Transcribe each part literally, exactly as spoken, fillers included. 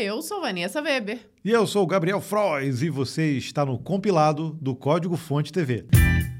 Eu sou Vanessa Weber. E eu sou o Gabriel Frois e você está no compilado do Código Fonte T V.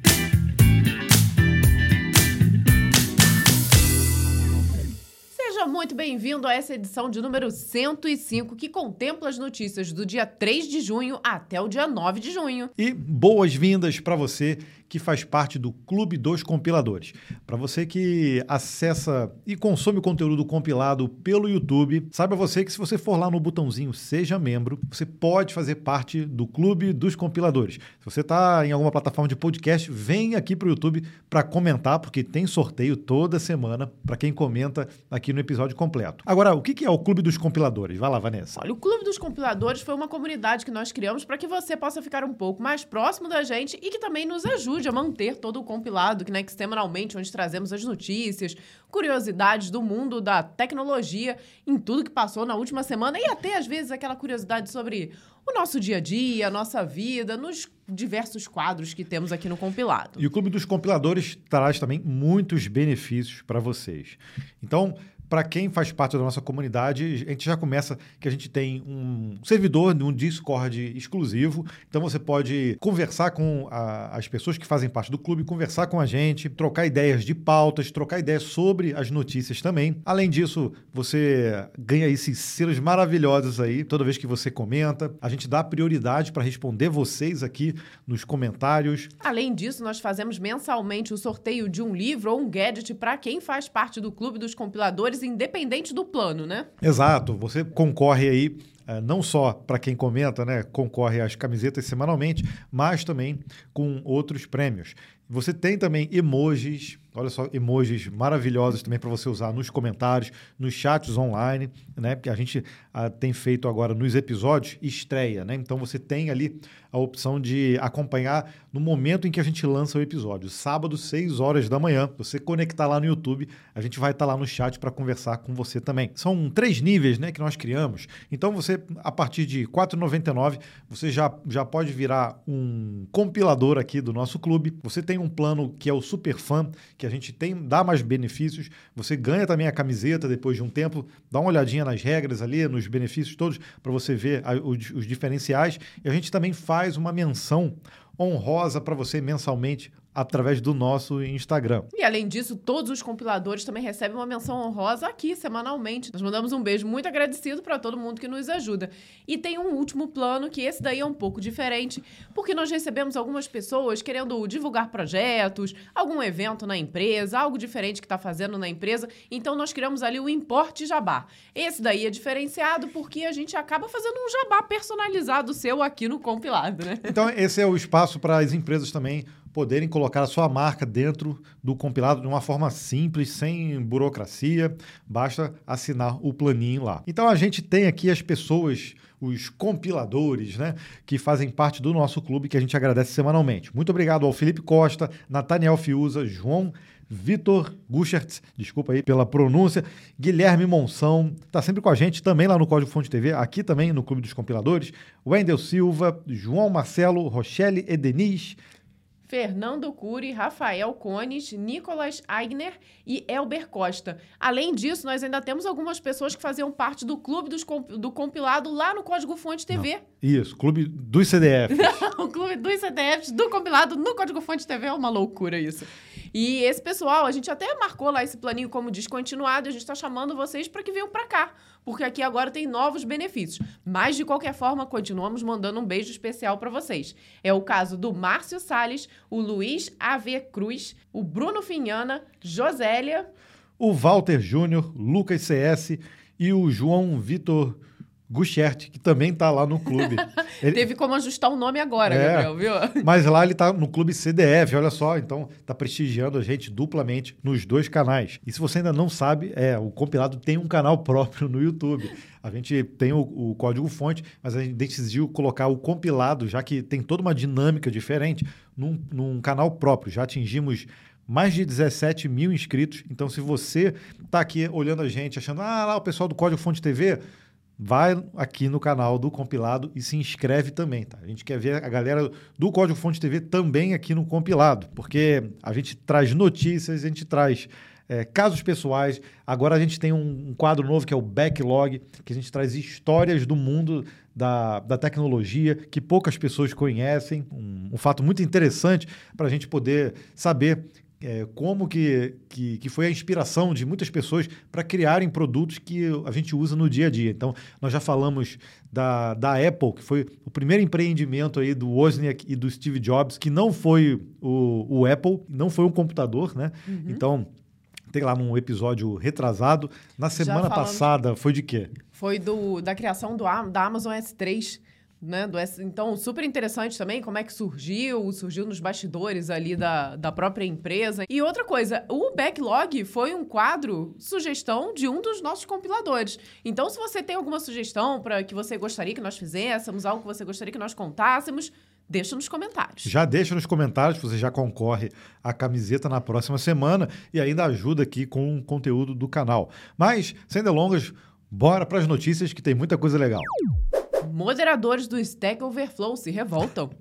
Seja muito bem-vindo a essa edição de número cento e cinco, que contempla as notícias do dia três de junho até o dia nove de junho. E boas-vindas para você que faz parte do Clube dos Compiladores. Para você que acessa e consome o conteúdo compilado pelo YouTube, saiba você que se você for lá no botãozinho Seja Membro, você pode fazer parte do Clube dos Compiladores. Se você está em alguma plataforma de podcast, vem aqui para o YouTube para comentar, porque tem sorteio toda semana para quem comenta aqui no episódio completo. Agora, o que é o Clube dos Compiladores? Vai lá, Vanessa. Olha, o Clube dos Compiladores foi uma comunidade que nós criamos para que você possa ficar um pouco mais próximo da gente e que também nos ajude a manter todo o compilado, que, né, que semanalmente, onde trazemos as notícias, curiosidades do mundo da tecnologia, em tudo que passou na última semana e até, às vezes, aquela curiosidade sobre o nosso dia a dia, a nossa vida, nos diversos quadros que temos aqui no compilado. E o Clube dos Compiladores traz também muitos benefícios para vocês. Então, para quem faz parte da nossa comunidade, a gente já começa que a gente tem um servidor, um Discord exclusivo. Então você pode conversar com a, as pessoas que fazem parte do clube, conversar com a gente, trocar ideias de pautas, trocar ideias sobre as notícias também. Além disso, você ganha esses selos maravilhosos aí toda vez que você comenta. A gente dá prioridade para responder vocês aqui nos comentários. Além disso, nós fazemos mensalmente o sorteio de um livro ou um gadget para quem faz parte do Clube dos Compiladores, independente do plano, né? Exato. Você concorre aí, não só para quem comenta, né? Concorre às camisetas semanalmente, mas também com outros prêmios. Você tem também emojis, olha só, emojis maravilhosos também para você usar nos comentários, nos chats online, né? Porque a gente ah, tem feito agora nos episódios estreia, né? Então você tem ali a opção de acompanhar no momento em que a gente lança o episódio. Sábado, seis horas da manhã, você conectar lá no YouTube, a gente vai estar lá no chat para conversar com você também. São três níveis, né, que nós criamos. Então você, a partir de quatro reais e noventa e nove centavos, você já, já pode virar um compilador aqui do nosso clube. Você tem um plano que é o Super Fan, que a gente tem, dá mais benefícios. Você ganha também a camiseta depois de um tempo. Dá uma olhadinha nas regras ali, nos benefícios todos, para você ver a, os, os diferenciais. E a gente também faz uma menção honrosa para você mensalmente através do nosso Instagram. E além disso, todos os compiladores também recebem uma menção honrosa aqui, semanalmente. Nós mandamos um beijo muito agradecido para todo mundo que nos ajuda. E tem um último plano, que esse daí é um pouco diferente, porque nós recebemos algumas pessoas querendo divulgar projetos, algum evento na empresa, algo diferente que está fazendo na empresa. Então nós criamos ali o Importe Jabá. Esse daí é diferenciado porque a gente acaba fazendo um jabá personalizado seu aqui no compilado, né? Então esse é o espaço para as empresas também poderem colocar a sua marca dentro do compilado de uma forma simples, sem burocracia, basta assinar o planinho lá. Então a gente tem aqui as pessoas, os compiladores, né, que fazem parte do nosso clube, que a gente agradece semanalmente. Muito obrigado ao Felipe Costa, Nathaniel Fiuza, João Vitor Guchertz, desculpa aí pela pronúncia, Guilherme Monção, está sempre com a gente também lá no Código Fonte T V, aqui também no Clube dos Compiladores, Wendel Silva, João Marcelo, Rochelle Edeniz, Fernando Cury, Rafael Cones, Nicolas Aigner e Elber Costa. Além disso, nós ainda temos algumas pessoas que faziam parte do clube dos comp- do compilado lá no Código Fonte T V. Não, isso, clube dos C D Fs. O clube dos C D Fs do compilado no Código Fonte T V é uma loucura isso. E esse pessoal, a gente até marcou lá esse planinho como descontinuado e a gente está chamando vocês para que venham para cá, porque aqui agora tem novos benefícios. Mas, de qualquer forma, continuamos mandando um beijo especial para vocês. É o caso do Márcio Salles, o Luiz A V Cruz, o Bruno Finhana, Josélia, o Walter Júnior, Lucas C S e o João Vitor Guchert, que também está lá no clube. Ele... Teve como ajustar o nome agora, é, Gabriel, viu? Mas lá ele está no clube C D F, olha só, então está prestigiando a gente duplamente nos dois canais. E se você ainda não sabe, é, o compilado tem um canal próprio no YouTube. A gente tem o, o código fonte, mas a gente decidiu colocar o compilado, já que tem toda uma dinâmica diferente, num, num canal próprio. Já atingimos mais de dezessete mil inscritos. Então, se você está aqui olhando a gente, achando, ah, lá o pessoal do Código Fonte T V, vai aqui no canal do compilado e se inscreve também, tá? A gente quer ver a galera do Código Fonte T V também aqui no compilado, porque a gente traz notícias, a gente traz é, casos pessoais. Agora a gente tem um, um quadro novo que é o Backlog, que a gente traz histórias do mundo da, da tecnologia que poucas pessoas conhecem. Um, um fato muito interessante para a gente poder saber É, como que, que, que foi a inspiração de muitas pessoas para criarem produtos que a gente usa no dia a dia. Então, nós já falamos da, da Apple, que foi o primeiro empreendimento aí do Wozniak e do Steve Jobs, que não foi o, o Apple, não foi um computador, né? Uhum. Então, tem lá num episódio retrasado. Na semana passada, foi de quê? Foi do, da criação do, da Amazon S três. Né, do S... Então, super interessante também como é que surgiu, surgiu nos bastidores ali da, da própria empresa. E outra coisa, o Backlog foi um quadro, sugestão de um dos nossos compiladores. Então, se você tem alguma sugestão para que você gostaria que nós fizéssemos, algo que você gostaria que nós contássemos, deixa nos comentários. Já deixa nos comentários, você já concorre à camiseta na próxima semana e ainda ajuda aqui com o conteúdo do canal. Mas, sem delongas, bora para as notícias que tem muita coisa legal. Moderadores do Stack Overflow se revoltam.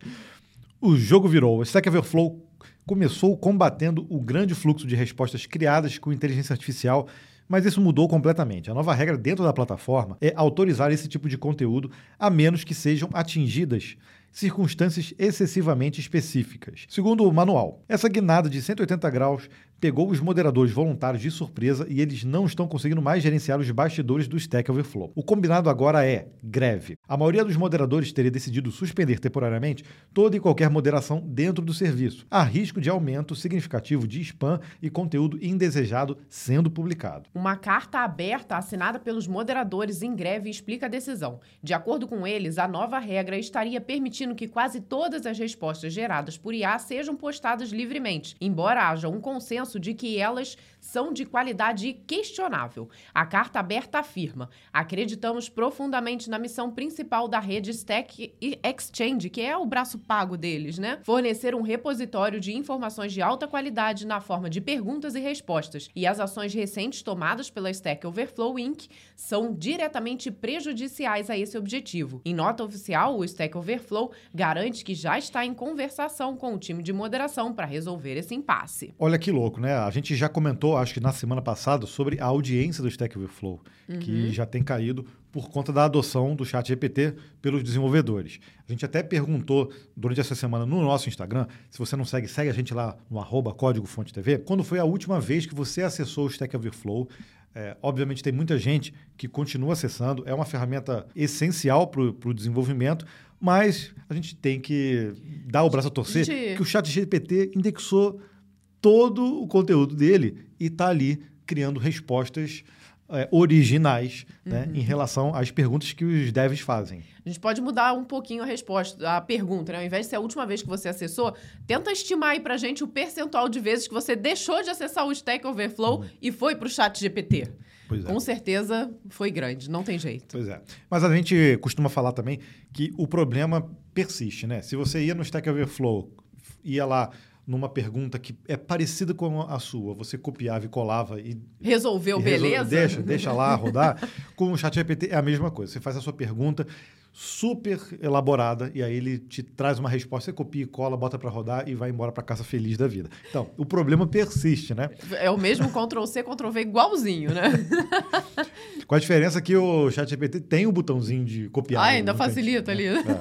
O jogo virou. O Stack Overflow começou combatendo o grande fluxo de respostas criadas com inteligência artificial, mas isso mudou completamente. A nova regra dentro da plataforma é autorizar esse tipo de conteúdo a menos que sejam atingidas circunstâncias excessivamente específicas. Segundo o manual, essa guinada de cento e oitenta graus pegou os moderadores voluntários de surpresa e eles não estão conseguindo mais gerenciar os bastidores do Stack Overflow. O combinado agora é greve. A maioria dos moderadores teria decidido suspender temporariamente toda e qualquer moderação dentro do serviço. Há risco de aumento significativo de spam e conteúdo indesejado sendo publicado. Uma carta aberta assinada pelos moderadores em greve explica a decisão. De acordo com eles, a nova regra estaria permitindo que quase todas as respostas geradas por I A sejam postadas livremente, embora haja um consenso de que elas são de qualidade questionável. A carta aberta afirma: acreditamos profundamente na missão principal da rede Stack Exchange, que é o braço pago deles, né? Fornecer um repositório de informações de alta qualidade na forma de perguntas e respostas. E as ações recentes tomadas pela Stack Overflow incorporated são diretamente prejudiciais a esse objetivo. Em nota oficial, o Stack Overflow garante que já está em conversação com o time de moderação para resolver esse impasse. Olha que louco, né? A gente já comentou, acho que na semana passada, sobre a audiência do Stack Overflow, uhum. que já tem caído por conta da adoção do ChatGPT pelos desenvolvedores. A gente até perguntou durante essa semana no nosso Instagram, se você não segue, segue a gente lá no arroba Código Fonte T V, quando foi a última vez que você acessou o Stack Overflow. É, obviamente tem muita gente que continua acessando, é uma ferramenta essencial para o desenvolvimento, mas a gente tem que dar o braço a torcer gente... que o ChatGPT indexou todo o conteúdo dele e está ali criando respostas é, originais, uhum. né, em relação às perguntas que os devs fazem. A gente pode mudar um pouquinho a resposta, a pergunta, né? Ao invés de ser a última vez que você acessou, tenta estimar aí pra gente o percentual de vezes que você deixou de acessar o Stack Overflow uhum. e foi pro ChatGPT. Pois é. Com certeza foi grande, não tem jeito. Pois é. Mas a gente costuma falar também que o problema persiste, né? Se você ia no Stack Overflow, ia lá numa pergunta que é parecida com a sua, você copiava e colava e... Resolveu, e beleza? Resol... Deixa, deixa lá rodar. Com o ChatGPT é a mesma coisa. Você faz a sua pergunta super elaborada e aí ele te traz uma resposta, você copia e cola, bota para rodar e vai embora para casa feliz da vida. Então, o problema persiste, né? É o mesmo control C, control V igualzinho, né? Com a diferença que o ChatGPT tem o botãozinho de copiar. Ah, ainda facilita ali. É.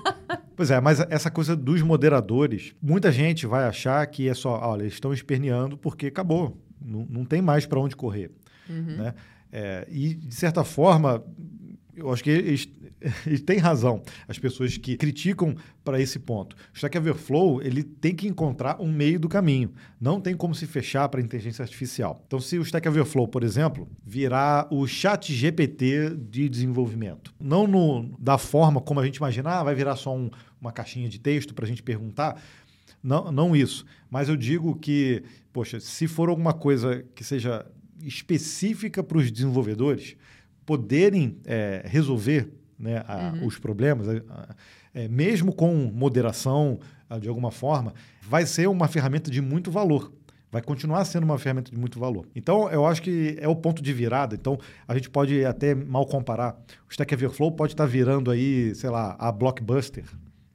Pois é, mas essa coisa dos moderadores, muita gente vai achar que é só, olha, eles estão esperneando porque acabou, não, não tem mais para onde correr. Uhum. Né? É, e, de certa forma, eu acho que eles, eles têm razão, as pessoas que criticam para esse ponto. O Stack Overflow, ele tem que encontrar um meio do caminho. Não tem como se fechar para a inteligência artificial. Então, se o Stack Overflow, por exemplo, virar o ChatGPT de desenvolvimento, não no, da forma como a gente imagina, ah, vai virar só um, uma caixinha de texto para a gente perguntar, não, não isso. Mas eu digo que, poxa, se for alguma coisa que seja específica para os desenvolvedores poderem é, resolver, né, a, uhum. os problemas, a, é, mesmo com moderação, a, de alguma forma, vai ser uma ferramenta de muito valor. Vai continuar sendo uma ferramenta de muito valor. Então, eu acho que é o ponto de virada. Então, a gente pode até mal comparar. O Stack Overflow pode estar virando aí, sei lá, a Blockbuster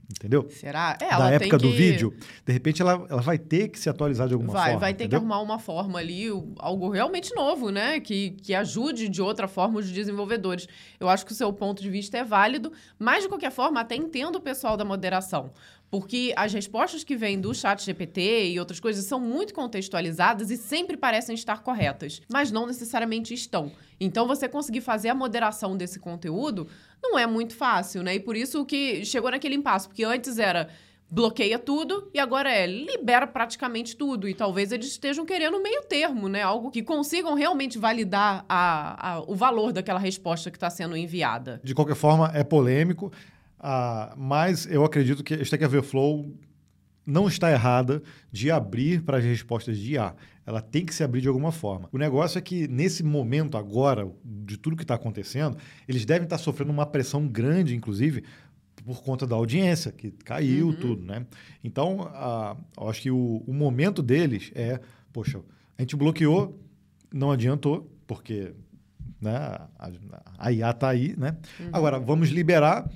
Entendeu? Será? É, da ela época tem do que... vídeo. De repente, ela, ela vai ter que se atualizar de alguma vai, forma. Vai ter entendeu? que arrumar uma forma ali, algo realmente novo, né? Que, que ajude de outra forma os desenvolvedores. Eu acho que o seu ponto de vista é válido, mas, de qualquer forma, até entendo o pessoal da moderação. Porque as respostas que vêm do chat G P T e outras coisas são muito contextualizadas e sempre parecem estar corretas, mas não necessariamente estão. Então, você conseguir fazer a moderação desse conteúdo não é muito fácil, né? E por isso que chegou naquele impasse, porque antes era bloqueia tudo e agora é libera praticamente tudo. E talvez eles estejam querendo meio termo, né? Algo que consigam realmente validar a, a, o valor daquela resposta que está sendo enviada. De qualquer forma, é polêmico. Ah, mas eu acredito que a Stack Overflow não está errada de abrir para as respostas de I A. Ela tem que se abrir de alguma forma. O negócio é que, nesse momento agora, de tudo que está acontecendo, eles devem estar sofrendo uma pressão grande, inclusive, por conta da audiência, que caiu, uhum. tudo, né? Então, ah, eu acho que o, o momento deles é, poxa, a gente bloqueou, não adiantou, porque né, a, a I A está aí, né? Uhum. Agora, vamos liberar...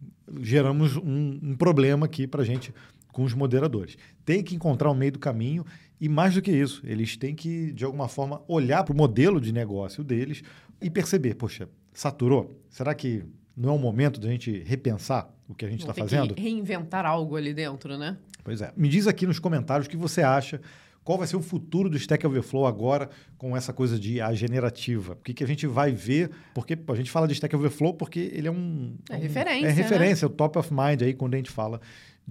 geramos um, um problema aqui para a gente com os moderadores. Tem que encontrar um meio do caminho e, mais do que isso, eles têm que, de alguma forma, olhar para o modelo de negócio deles e perceber, poxa, saturou? Será que não é o momento da gente repensar o que a gente está fazendo? Que reinventar algo ali dentro, né? Pois é. Me diz aqui nos comentários o que você acha. Qual vai ser o futuro do Stack Overflow agora com essa coisa de I A generativa? O que, que a gente vai ver? Porque a gente fala de Stack Overflow porque ele é um... É um, referência, É referência, né? o top of mind aí quando a gente fala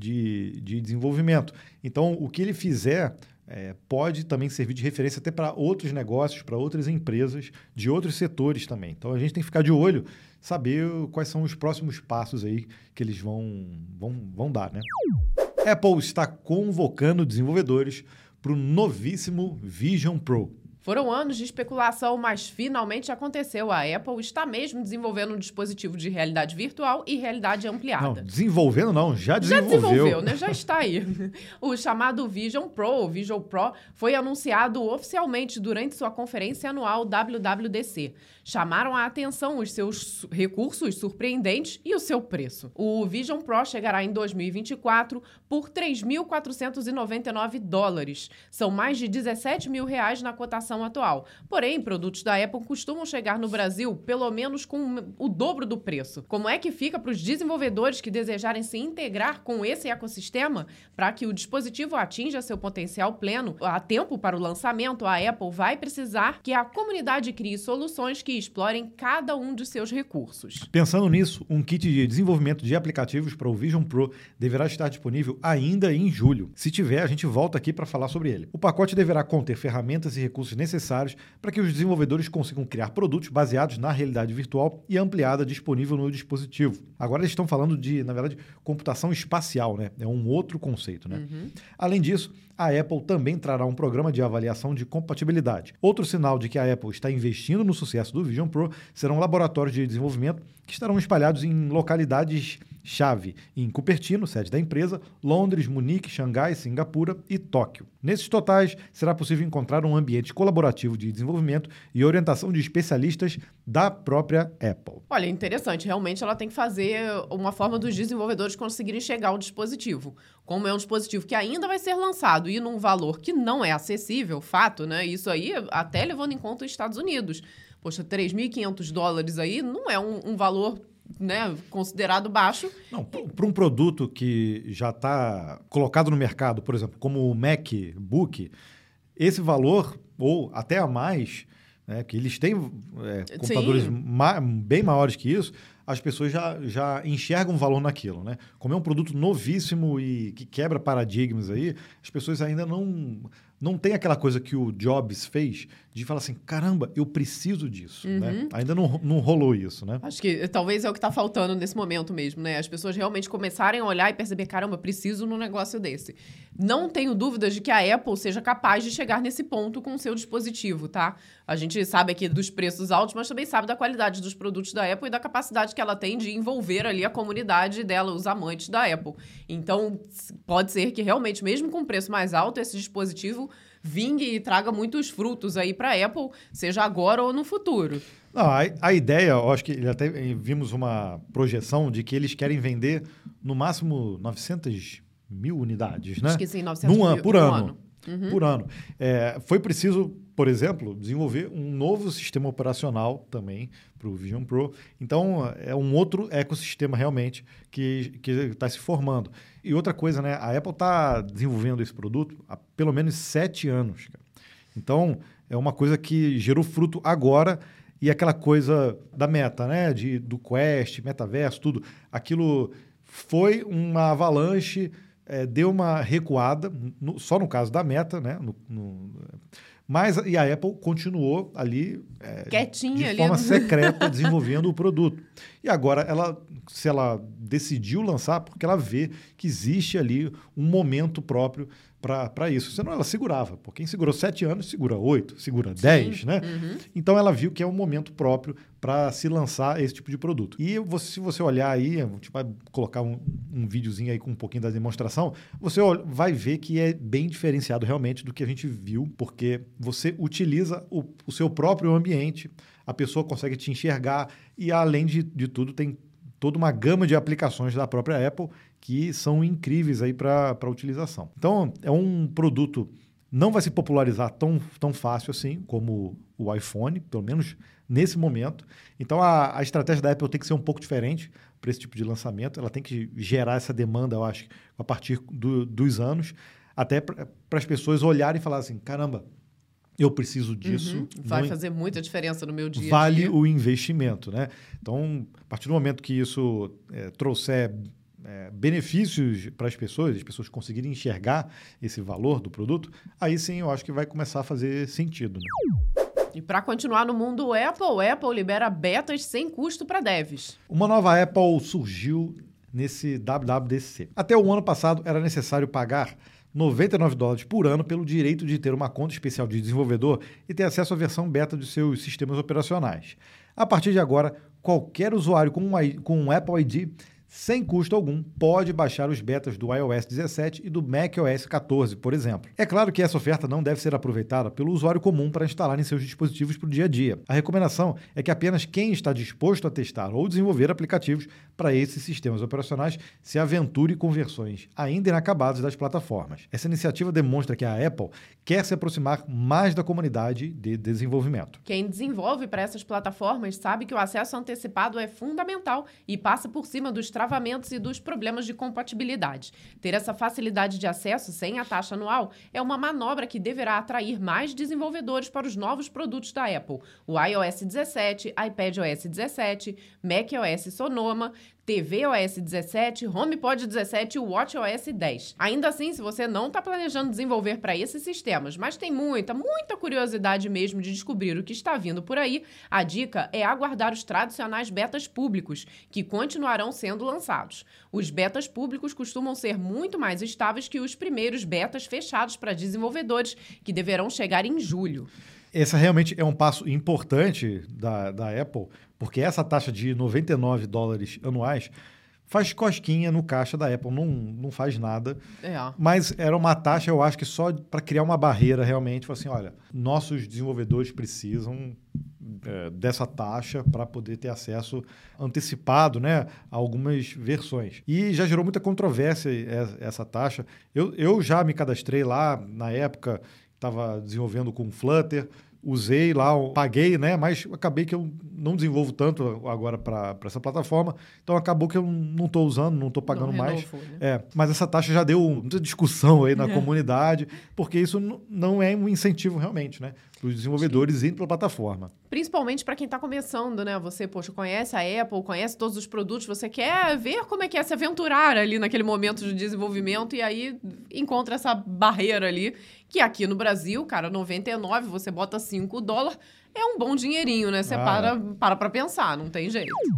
de, de desenvolvimento. Então, o que ele fizer é, pode também servir de referência até para outros negócios, para outras empresas de outros setores também. Então, a gente tem que ficar de olho, saber quais são os próximos passos aí que eles vão, vão, vão dar, né? Apple está convocando desenvolvedores para o novíssimo Vision Pro. Foram anos de especulação, mas finalmente aconteceu. A Apple está mesmo desenvolvendo um dispositivo de realidade virtual e realidade ampliada. Não, desenvolvendo não, já desenvolveu. Já desenvolveu, né? Já está aí. O chamado Vision Pro, o Vision Pro, foi anunciado oficialmente durante sua conferência anual W W D C. Chamaram a atenção os seus recursos surpreendentes e o seu preço. O Vision Pro chegará em dois mil e vinte e quatro por três mil quatrocentos e noventa e nove dólares. São mais de dezessete mil reais na cotação atual. Porém, produtos da Apple costumam chegar no Brasil pelo menos com o dobro do preço. Como é que fica para os desenvolvedores que desejarem se integrar com esse ecossistema? Para que o dispositivo atinja seu potencial pleno a tempo para o lançamento, a Apple vai precisar que a comunidade crie soluções que explorem cada um de seus recursos. Pensando nisso, um kit de desenvolvimento de aplicativos para o Vision Pro deverá estar disponível ainda em julho. Se tiver, a gente volta aqui para falar sobre ele. O pacote deverá conter ferramentas e recursos necessários para que os desenvolvedores consigam criar produtos baseados na realidade virtual e ampliada disponível no dispositivo. Agora eles estão falando de, na verdade, computação espacial, né? É um outro conceito, né? Uhum. Além disso, a Apple também trará um programa de avaliação de compatibilidade. Outro sinal de que a Apple está investindo no sucesso do Vision Pro serão laboratórios de desenvolvimento que estarão espalhados em localidades-chave em Cupertino, sede da empresa, Londres, Munique, Xangai, Singapura e Tóquio. Nesses totais, será possível encontrar um ambiente colaborativo de desenvolvimento e orientação de especialistas da própria Apple. Olha, interessante. Realmente ela tem que fazer uma forma dos desenvolvedores conseguirem chegar ao dispositivo. Como é um dispositivo que ainda vai ser lançado e num valor que não é acessível, fato, né? Isso aí até levando em conta os Estados Unidos. Poxa, três mil e quinhentos dólares aí não é um, um valor, né, considerado baixo. Não, para um produto que já está colocado no mercado, por exemplo, como o MacBook, esse valor, ou até a mais, né, que eles têm é, computadores ma- bem maiores que isso, as pessoas já, já enxergam valor naquilo, né? Como é um produto novíssimo e que quebra paradigmas aí, as pessoas ainda não... Não tem aquela coisa que o Jobs fez de falar assim, caramba, eu preciso disso, uhum. né? Ainda não, não rolou isso, né? Acho que talvez é o que está faltando nesse momento mesmo, né? As pessoas realmente começarem a olhar e perceber, caramba, preciso num negócio desse. Não tenho dúvidas de que a Apple seja capaz de chegar nesse ponto com o seu dispositivo, tá? A gente sabe aqui dos preços altos, mas também sabe da qualidade dos produtos da Apple e da capacidade que ela tem de envolver ali a comunidade dela, os amantes da Apple. Então, pode ser que realmente, mesmo com preço mais alto, esse dispositivo vingue e traga muitos frutos aí para a Apple, seja agora ou no futuro. Não, a, a ideia, eu acho que ele até vimos uma projeção de que eles querem vender no máximo novecentas mil unidades, né? Acho que sim, novecentos Num mil ano, por no ano. ano. Uhum. Por ano. É, foi preciso, por exemplo, desenvolver um novo sistema operacional também para o Vision Pro. Então, é um outro ecossistema realmente que está se formando. E outra coisa, né? A Apple está desenvolvendo esse produto há pelo menos sete anos. Cara. Então, é uma coisa que gerou fruto agora. E aquela coisa da Meta, né? De, do Quest, Metaverso, tudo. Aquilo foi uma avalanche... É, deu uma recuada, no, só no caso da Meta, né? No, no, mas e a Apple continuou ali é, quietinha de ali, forma no... secreta desenvolvendo o produto. E agora ela, se ela decidiu lançar, porque ela vê que existe ali um momento próprio para isso. Senão ela segurava. Pô, quem segurou sete anos, segura oito, segura dez, né? Uhum. Então ela viu que é um momento próprio para se lançar esse tipo de produto. E você, se você olhar aí, a gente vai colocar um, um videozinho aí com um pouquinho da demonstração, você vai ver que é bem diferenciado realmente do que a gente viu, porque você utiliza o, o seu próprio ambiente, a pessoa consegue te enxergar e, além de, de tudo, tem toda uma gama de aplicações da própria Apple que são incríveis aí para a utilização. Então, é um produto, não vai se popularizar tão, tão fácil assim como o iPhone, pelo menos nesse momento. Então, a, a estratégia da Apple tem que ser um pouco diferente para esse tipo de lançamento. Ela tem que gerar essa demanda, eu acho, a partir do, dos anos, até para as pessoas olharem e falarem assim, caramba, eu preciso disso. Uhum. Vai não... fazer muita diferença no meu dia a dia. Vale o investimento, né? Então, a partir do momento que isso é, trouxer é, benefícios para as pessoas, as pessoas conseguirem enxergar esse valor do produto, aí sim eu acho que vai começar a fazer sentido. Né? E para continuar no mundo Apple, Apple libera betas sem custo para devs. Uma nova Apple surgiu nesse W W D C. Até o ano passado era necessário pagar noventa e nove dólares por ano pelo direito de ter uma conta especial de desenvolvedor e ter acesso à versão beta de seus sistemas operacionais. A partir de agora, qualquer usuário com um, com um Apple I D sem custo algum, pode baixar os betas do iOS dezessete e do macOS quatorze, por exemplo. É claro que essa oferta não deve ser aproveitada pelo usuário comum para instalar em seus dispositivos para o dia a dia. A recomendação é que apenas quem está disposto a testar ou desenvolver aplicativos para esses sistemas operacionais se aventure com versões ainda inacabadas das plataformas. Essa iniciativa demonstra que a Apple quer se aproximar mais da comunidade de desenvolvimento. Quem desenvolve para essas plataformas sabe que o acesso antecipado é fundamental e passa por cima dos travamentos e dos problemas de compatibilidade. Ter essa facilidade de acesso sem a taxa anual é uma manobra que deverá atrair mais desenvolvedores para os novos produtos da Apple. O iOS dezessete, iPadOS dezessete, macOS Sonoma, tvOS dezessete, HomePod dezessete e WatchOS dez. Ainda assim, se você não está planejando desenvolver para esses sistemas, mas tem muita, muita curiosidade mesmo de descobrir o que está vindo por aí, a dica é aguardar os tradicionais betas públicos, que continuarão sendo lançados. Os betas públicos costumam ser muito mais estáveis que os primeiros betas fechados para desenvolvedores, que deverão chegar em julho. Esse realmente é um passo importante da, da Apple, porque essa taxa de noventa e nove dólares anuais faz cosquinha no caixa da Apple, não, não faz nada. É. Mas era uma taxa, eu acho que só para criar uma barreira realmente, assim, olha, nossos desenvolvedores precisam é, dessa taxa para poder ter acesso antecipado, né, a algumas versões. E já gerou muita controvérsia essa taxa. Eu, eu já me cadastrei lá na época, estava desenvolvendo com Flutter, usei lá, paguei, né? Mas acabei que eu não desenvolvo tanto agora para essa plataforma, então acabou que eu não estou usando, não estou pagando não mais. renovou, né? É, mas essa taxa já deu muita discussão aí na é. comunidade, porque isso não é um incentivo realmente, né? Para os desenvolvedores irem para a plataforma. Principalmente para quem está começando, né? Você, poxa, conhece a Apple, conhece todos os produtos, você quer ver como é que é se aventurar ali naquele momento de desenvolvimento e aí encontra essa barreira ali, que aqui no Brasil, cara, noventa e nove, você bota cinco dólares, é um bom dinheirinho, né? Você ah. para, para para pensar, não tem jeito.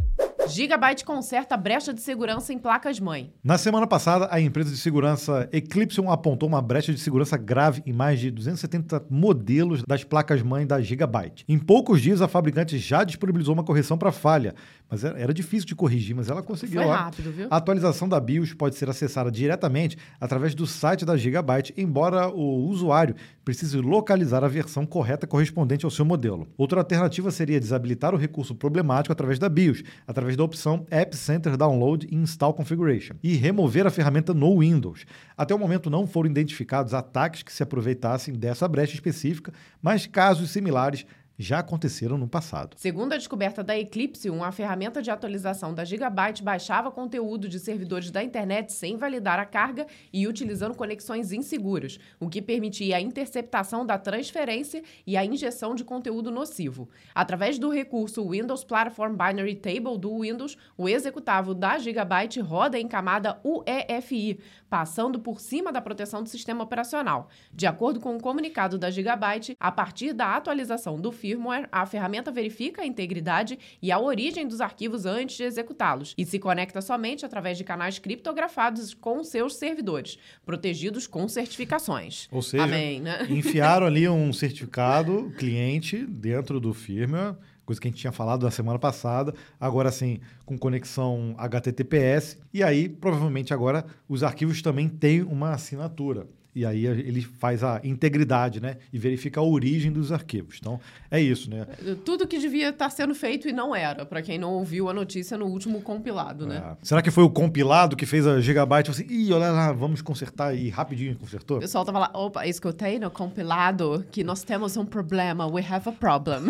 Gigabyte conserta brecha de segurança em placas-mãe. Na semana passada, a empresa de segurança Eclipse apontou uma brecha de segurança grave em mais de duzentos e setenta modelos das placas-mãe da Gigabyte. Em poucos dias, a fabricante já disponibilizou uma correção para a falha, mas era difícil de corrigir, mas ela conseguiu. Foi rápido, viu? A atualização da BIOS pode ser acessada diretamente através do site da Gigabyte, embora o usuário precise localizar a versão correta correspondente ao seu modelo. Outra alternativa seria desabilitar o recurso problemático através da BIOS, através da opção App Center Download e Install Configuration, e remover a ferramenta no Windows. Até o momento não foram identificados ataques que se aproveitassem dessa brecha específica, mas casos similares já aconteceram no passado. Segundo a descoberta da Eclipse, uma ferramenta de atualização da Gigabyte baixava conteúdo de servidores da internet sem validar a carga e utilizando conexões inseguras, o que permitia a interceptação da transferência e a injeção de conteúdo nocivo. Através do recurso Windows Platform Binary Table do Windows, o executável da Gigabyte roda em camada U E F I, passando por cima da proteção do sistema operacional. De acordo com o comunicado da Gigabyte, a partir da atualização do firmware, a ferramenta verifica a integridade e a origem dos arquivos antes de executá-los e se conecta somente através de canais criptografados com seus servidores, protegidos com certificações. Ou seja, Amém, né? enfiaram ali um certificado cliente dentro do firmware, coisa que a gente tinha falado na semana passada, agora sim com conexão H T T P S, e aí provavelmente agora os arquivos também têm uma assinatura. E aí ele faz a integridade, né? E verifica a origem dos arquivos. Então, é isso, né? Tudo que devia estar sendo feito e não era, para quem não ouviu a notícia no último compilado, né? É. Será que foi o compilado que fez a Gigabyte? Assim, ih, olha lá, vamos consertar. E rapidinho consertou? O pessoal tava lá, opa, escutei no compilado que nós temos um problema, we have a problem.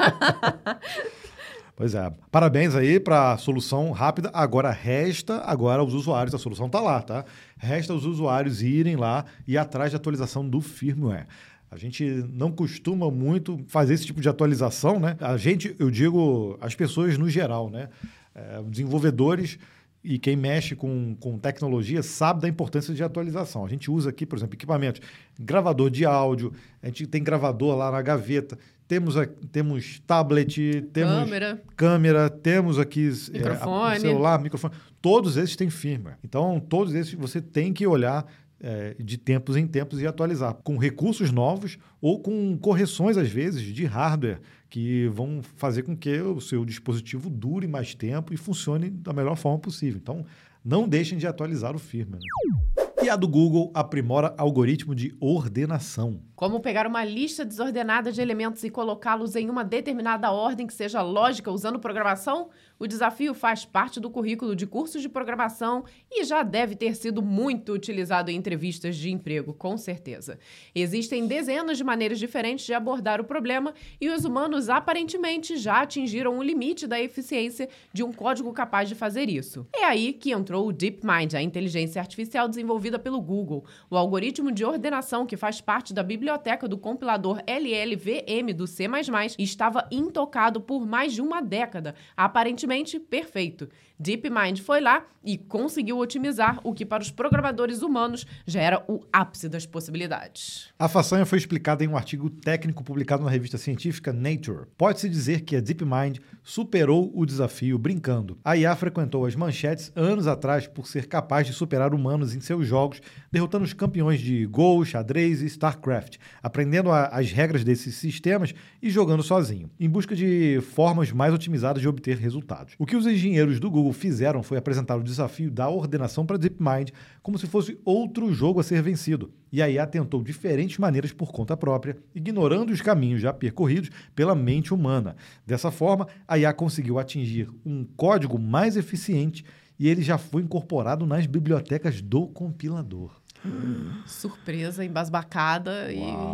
Pois é. Parabéns aí para a solução rápida. Agora resta, agora os usuários, a solução está lá, tá? Resta os usuários irem lá e ir atrás de atualização do firmware. A gente não costuma muito fazer esse tipo de atualização, né? A gente, eu digo, as pessoas no geral, né? É, desenvolvedores e quem mexe com, com tecnologia sabe da importância de atualização. A gente usa aqui, por exemplo, equipamentos, gravador de áudio, a gente tem gravador lá na gaveta, temos, temos tablet, temos câmera, câmera temos aqui microfone. É, celular, microfone. Todos esses têm firmware. Então, todos esses você tem que olhar é, de tempos em tempos e atualizar com recursos novos ou com correções, às vezes, de hardware que vão fazer com que o seu dispositivo dure mais tempo e funcione da melhor forma possível. Então, não deixem de atualizar o firmware. E a do Google aprimora algoritmo de ordenação. Como pegar uma lista desordenada de elementos e colocá-los em uma determinada ordem que seja lógica usando programação? O desafio faz parte do currículo de cursos de programação e já deve ter sido muito utilizado em entrevistas de emprego, com certeza. Existem dezenas de maneiras diferentes de abordar o problema e os humanos aparentemente já atingiram o limite da eficiência de um código capaz de fazer isso. É aí que entrou o DeepMind, a inteligência artificial desenvolvida pelo Google. O algoritmo de ordenação que faz parte da biblioteca do compilador L L V M do C mais mais estava intocado por mais de uma década, aparentemente perfeito. DeepMind foi lá e conseguiu otimizar o que para os programadores humanos já era o ápice das possibilidades. A façanha foi explicada em um artigo técnico publicado na revista científica Nature. Pode-se dizer que a DeepMind superou o desafio brincando. A I A frequentou as manchetes anos atrás por ser capaz de superar humanos em seus jogos, derrotando os campeões de Go, xadrez e StarCraft, aprendendo a, as regras desses sistemas e jogando sozinho, em busca de formas mais otimizadas de obter resultados. O que os engenheiros do Google fizeram foi apresentar o desafio da ordenação para DeepMind como se fosse outro jogo a ser vencido. E a I A tentou diferentes maneiras por conta própria, ignorando os caminhos já percorridos pela mente humana. Dessa forma, a I A conseguiu atingir um código mais eficiente e ele já foi incorporado nas bibliotecas do compilador. Hum, surpresa, embasbacada.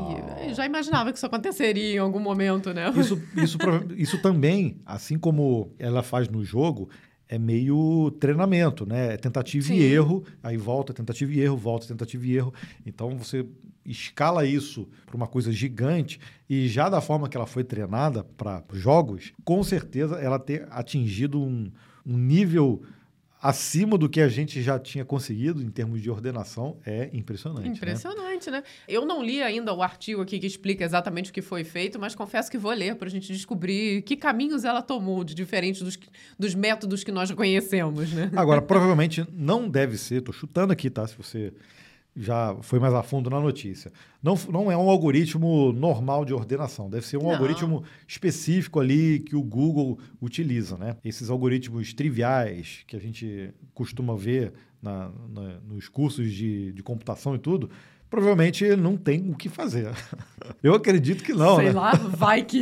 E já imaginava que isso aconteceria em algum momento, né? Isso, isso, isso também, assim como ela faz no jogo, é meio treinamento, né? É tentativa Sim. e erro, aí volta, tentativa e erro, volta, tentativa e erro. Então, você escala isso para uma coisa gigante e já da forma que ela foi treinada para jogos, com certeza ela ter atingido um, um nível acima do que a gente já tinha conseguido em termos de ordenação. É impressionante. Impressionante, né? né? Eu não li ainda o artigo aqui que explica exatamente o que foi feito, mas confesso que vou ler para a gente descobrir que caminhos ela tomou de diferente dos, dos métodos que nós já conhecemos, né? Agora, provavelmente não deve ser, tô chutando aqui, tá? Se você já foi mais a fundo na notícia. Não, não é um algoritmo normal de ordenação, deve ser um Não. algoritmo específico ali que o Google utiliza, né? Esses algoritmos triviais que a gente costuma ver na, na, nos cursos de, de computação e tudo, provavelmente não tem o que fazer. Eu acredito que não, Sei né? lá, vai que...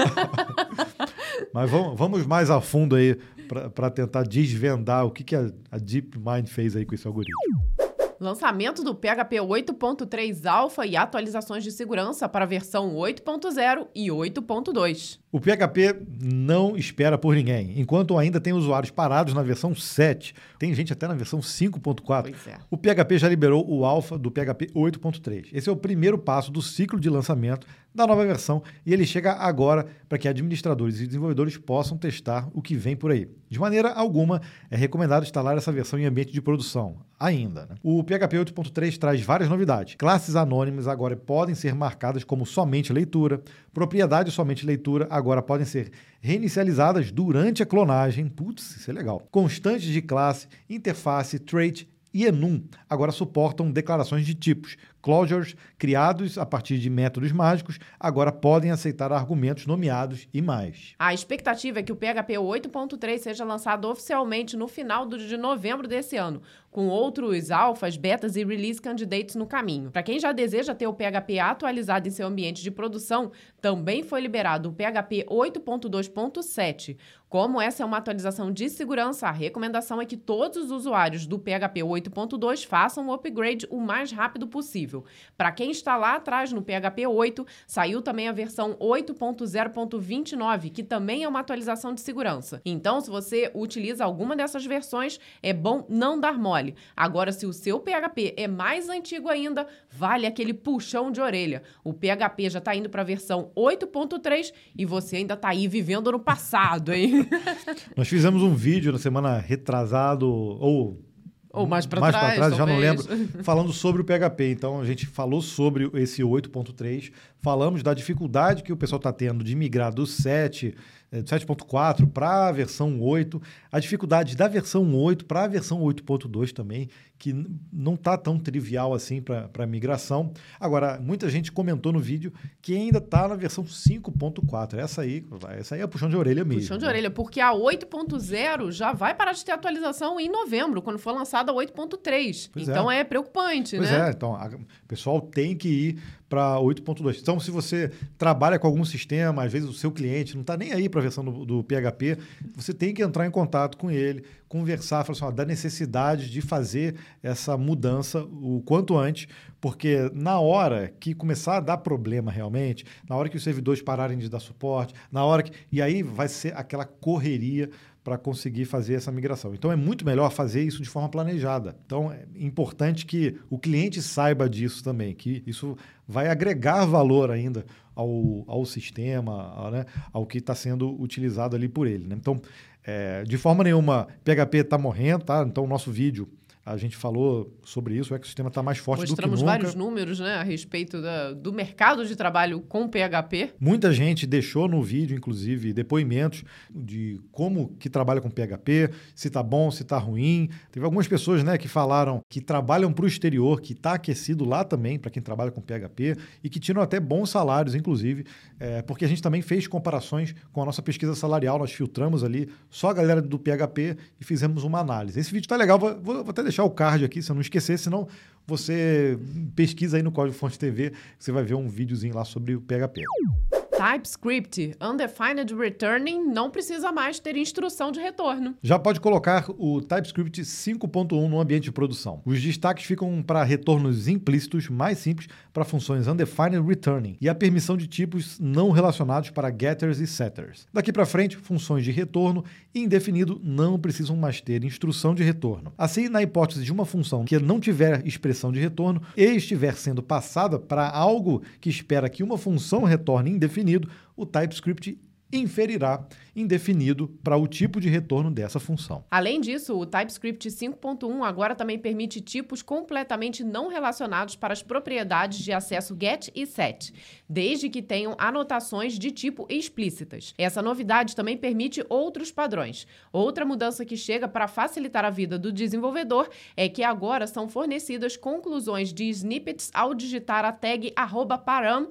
Mas vamos, vamos mais a fundo aí para tentar desvendar o que, que a, a DeepMind fez aí com esse algoritmo. Lançamento do P H P oito ponto três Alpha e atualizações de segurança para a versão oito ponto zero e oito ponto dois. O P H P não espera por ninguém, enquanto ainda tem usuários parados na versão sete. Tem gente até na versão cinco ponto quatro. Pois é. O P H P já liberou o alpha do P H P oito ponto três. Esse é o primeiro passo do ciclo de lançamento da nova versão e ele chega agora para que administradores e desenvolvedores possam testar o que vem por aí. De maneira alguma, é recomendado instalar essa versão em ambiente de produção, ainda. Né? O P H P oito ponto três traz várias novidades. Classes anônimas agora podem ser marcadas como somente leitura, propriedade somente leitura agora podem ser reinicializadas durante a clonagem. Putz, isso é legal. Constantes de classe, interface, trait e enum agora suportam declarações de tipos. Closures criados a partir de métodos mágicos agora podem aceitar argumentos nomeados e mais. A expectativa é que o P H P oito ponto três seja lançado oficialmente no final de novembro desse ano, com outros alfas, betas e release candidates no caminho. Para quem já deseja ter o P H P atualizado em seu ambiente de produção, também foi liberado o P H P oito ponto dois ponto sete. Como essa é uma atualização de segurança, a recomendação é que todos os usuários do P H P oito ponto dois façam o upgrade o mais rápido possível. Para quem está lá atrás no P H P oito, saiu também a versão oito ponto zero ponto vinte e nove, que também é uma atualização de segurança. Então, se você utiliza alguma dessas versões, é bom não dar mole. Agora, se o seu P H P é mais antigo ainda, vale aquele puxão de orelha. O P H P já está indo para a versão oito ponto três e você ainda está aí vivendo no passado, hein? Nós fizemos um vídeo na semana retrasado, ou... Ou mais para mais trás, para trás, já não talvez. lembro, falando sobre o P H P. Então, a gente falou sobre esse oito ponto três, falamos da dificuldade que o pessoal está tendo de migrar do sete, sete ponto quatro para a versão oito, a dificuldade da versão oito para a versão oito ponto dois também, que não está tão trivial assim para a migração. Agora, muita gente comentou no vídeo que ainda está na versão cinco ponto quatro. Essa aí, essa aí é puxão de orelha mesmo. Puxão de né? orelha, porque a oito ponto zero já vai parar de ter atualização em novembro, quando for lançada a oito ponto três. Pois Então é. é, preocupante, Pois né? é, então a, o pessoal tem que ir para oito ponto dois. Então, se você trabalha com algum sistema, às vezes o seu cliente não está nem aí para a versão do, do P H P, você tem que entrar em contato com ele, conversar, falar assim, ó, da necessidade de fazer essa mudança o quanto antes, porque na hora que começar a dar problema realmente, na hora que os servidores pararem de dar suporte, na hora que... E aí vai ser aquela correria para conseguir fazer essa migração. Então, é muito melhor fazer isso de forma planejada. Então, é importante que o cliente saiba disso também, que isso vai agregar valor ainda ao, ao sistema, ao, né, ao que está sendo utilizado ali por ele. Né? Então, é, de forma nenhuma, P H P está morrendo, tá? Então, o nosso vídeo, a gente falou sobre isso, o ecossistema está mais forte Mostramos do que nunca. vários números, né, a respeito da, do mercado de trabalho com P H P. Muita gente deixou no vídeo, inclusive, depoimentos de como que trabalha com P H P, se está bom, se está ruim. Teve algumas pessoas, né, que falaram que trabalham para o exterior, que está aquecido lá também, para quem trabalha com P H P, e que tiram até bons salários, inclusive, é, porque a gente também fez comparações com a nossa pesquisa salarial, nós filtramos ali só a galera do P H P e fizemos uma análise. Esse vídeo está legal, vou, vou até deixar o card aqui, se eu não esquecer, senão você pesquisa aí no Código Fonte T V, você vai ver um videozinho lá sobre o P H P. TypeScript, Undefined Returning, não precisa mais ter instrução de retorno. Já pode colocar o TypeScript cinco ponto um no ambiente de produção. Os destaques ficam para retornos implícitos mais simples para funções Undefined Returning e a permissão de tipos não relacionados para getters e setters. Daqui para frente, funções de retorno indefinido não precisam mais ter instrução de retorno. Assim, na hipótese de uma função que não tiver expressão de retorno e estiver sendo passada para algo que espera que uma função retorne indefinido, o TypeScript inferirá indefinido para o tipo de retorno dessa função. Além disso, o TypeScript cinco ponto um agora também permite tipos completamente não relacionados para as propriedades de acesso GET e SET, desde que tenham anotações de tipo explícitas. Essa novidade também permite outros padrões. Outra mudança que chega para facilitar a vida do desenvolvedor é que agora são fornecidas conclusões de snippets ao digitar a tag arroba param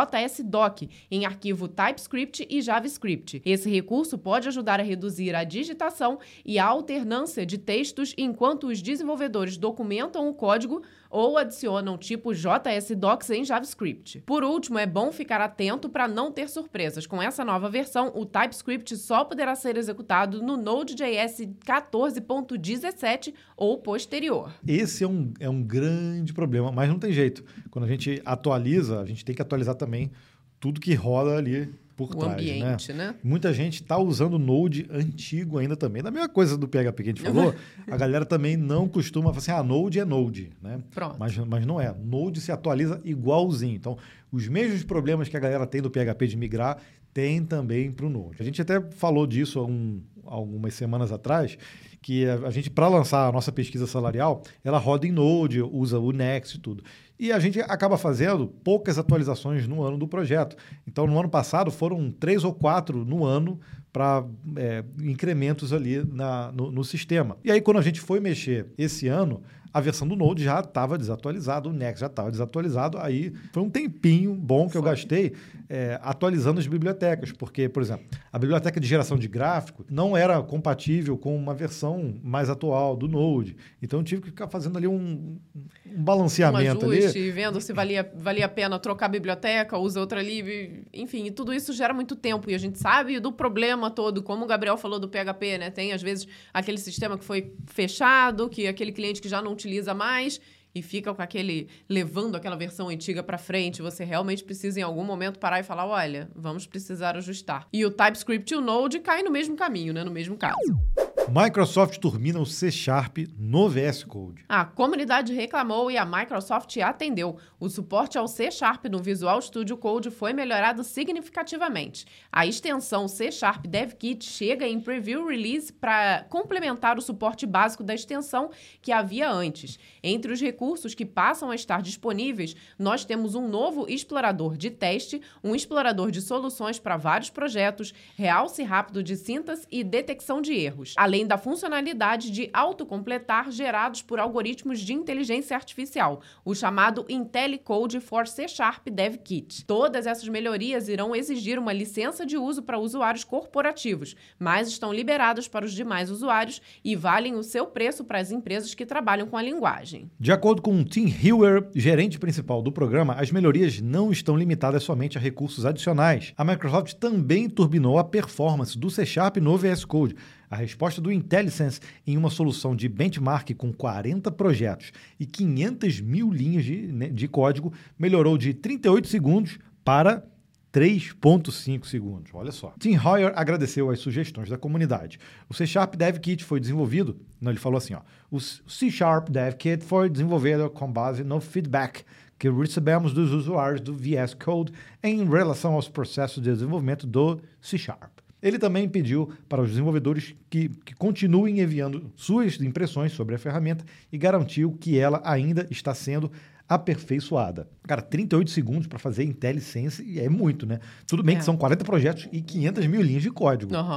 jsdoc em arquivo TypeScript e JavaScript. Esse recurso pode ajudar a reduzir a digitação e a alternância de textos enquanto os desenvolvedores documentam o código ou adicionam tipo JSDocs em JavaScript. Por último, é bom ficar atento para não ter surpresas. Com essa nova versão, o TypeScript só poderá ser executado no Node.js quatorze ponto dezessete ou posterior. Esse é um, é um grande problema, mas não tem jeito. Quando a gente atualiza, a gente tem que atualizar também tudo que rola ali por o trás, ambiente, né? né? Muita gente está usando o Node antigo ainda também. Da mesma coisa do P H P que a gente falou, a galera também não costuma falar assim, ah, Node é Node, né? Pronto. Mas, mas não é. Node se atualiza igualzinho. Então, os mesmos problemas que a galera tem do P H P de migrar, tem também para o Node. A gente até falou disso há um, algumas semanas atrás, que a, a gente, para lançar a nossa pesquisa salarial, ela roda em Node, usa o Next e tudo. E a gente acaba fazendo poucas atualizações no ano do projeto. Então, no ano passado, foram três ou quatro no ano para é, incrementos ali na, no, no sistema. E aí, quando a gente foi mexer esse ano, a versão do Node já estava desatualizada, o Next já estava desatualizado. Aí foi um tempinho bom que foi. eu gastei é, atualizando as bibliotecas. Porque, por exemplo, a biblioteca de geração de gráfico não era compatível com uma versão mais atual do Node. Então, eu tive que ficar fazendo ali um, um balanceamento. Um ajuste, ali. vendo se valia, valia a pena trocar a biblioteca, usa outra ali. Enfim, e tudo isso gera muito tempo. E a gente sabe do problema todo, como o Gabriel falou do P H P, né? Tem, às vezes, aquele sistema que foi fechado, que aquele cliente que já não utiliza mais e fica com aquele, levando aquela versão antiga para frente. Você realmente precisa, em algum momento, parar e falar, olha, vamos precisar ajustar. E o TypeScript e o Node caem no mesmo caminho, né? No mesmo caso. Microsoft turbina o C Sharp no V S Code. A comunidade reclamou e a Microsoft atendeu. O suporte ao C Sharp no Visual Studio Code foi melhorado significativamente. A extensão C Sharp DevKit chega em Preview Release para complementar o suporte básico da extensão que havia antes. Entre os recursos que passam a estar disponíveis, nós temos um novo explorador de teste, um explorador de soluções para vários projetos, realce rápido de síntese e detecção de erros, além da funcionalidade de autocompletar gerados por algoritmos de inteligência artificial, o chamado IntelliCode for C Sharp DevKit. Todas essas melhorias irão exigir uma licença de uso para usuários corporativos, mas estão liberadas para os demais usuários e valem o seu preço para as empresas que trabalham com a linguagem. De acordo com Tim Hewer, gerente principal do programa, as melhorias não estão limitadas somente a recursos adicionais. A Microsoft também turbinou a performance do C Sharp no V S Code. A resposta do IntelliSense em uma solução de benchmark com quarenta projetos e quinhentas mil linhas de, né, de código melhorou de trinta e oito segundos para três vírgula cinco segundos. Olha só. Tim Hoyer agradeceu as sugestões da comunidade. O C Sharp DevKit foi desenvolvido... Não, ele falou assim, ó. O C Sharp DevKit foi desenvolvido com base no feedback que recebemos dos usuários do V S Code em relação aos processos de desenvolvimento do C Sharp. Ele também pediu para os desenvolvedores que, que continuem enviando suas impressões sobre a ferramenta e garantiu que ela ainda está sendo aperfeiçoada. Cara, trinta e oito segundos para fazer IntelliSense é muito, né? Tudo bem é. que são quarenta projetos e quinhentas mil linhas de código. Uhum.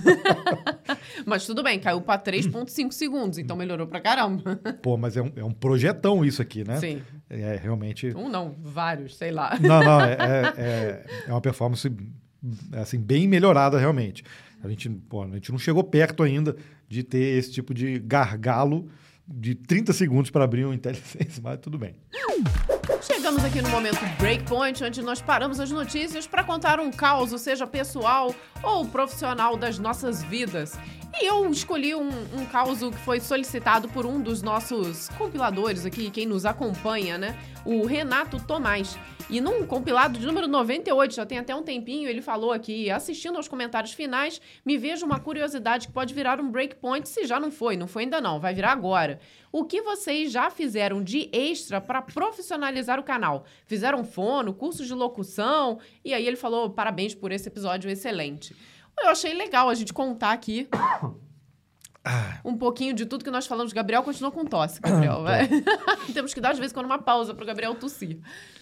Mas tudo bem, caiu para três vírgula cinco segundos, então melhorou pra caramba. Pô, mas é um, é um projetão isso aqui, né? Sim. É realmente... Um não, vários, sei lá. Não, não, é, é, é uma performance... assim, bem melhorada realmente. A gente, pô, a gente não chegou perto ainda de ter esse tipo de gargalo de trinta segundos para abrir um IntelliSense, mas tudo bem. Chegamos aqui no momento Breakpoint, onde nós paramos as notícias para contar um caos, seja pessoal ou profissional, das nossas vidas. E eu escolhi um, um caos que foi solicitado por um dos nossos compiladores aqui, quem nos acompanha, né? O Renato Tomás. E num compilado de número noventa e oito, já tem até um tempinho, ele falou aqui, assistindo aos comentários finais, me vejo uma curiosidade que pode virar um breakpoint, se já não foi, não foi ainda não, vai virar agora. O que vocês já fizeram de extra para profissionalizar profissionalizar o canal. Fizeram fono, cursos de locução, e aí ele falou, parabéns por esse episódio excelente. Eu achei legal a gente contar aqui um pouquinho de tudo que nós falamos. Gabriel continua com tosse, Gabriel. Vai. Temos que dar, de vez em quando, uma pausa para o Gabriel tossir.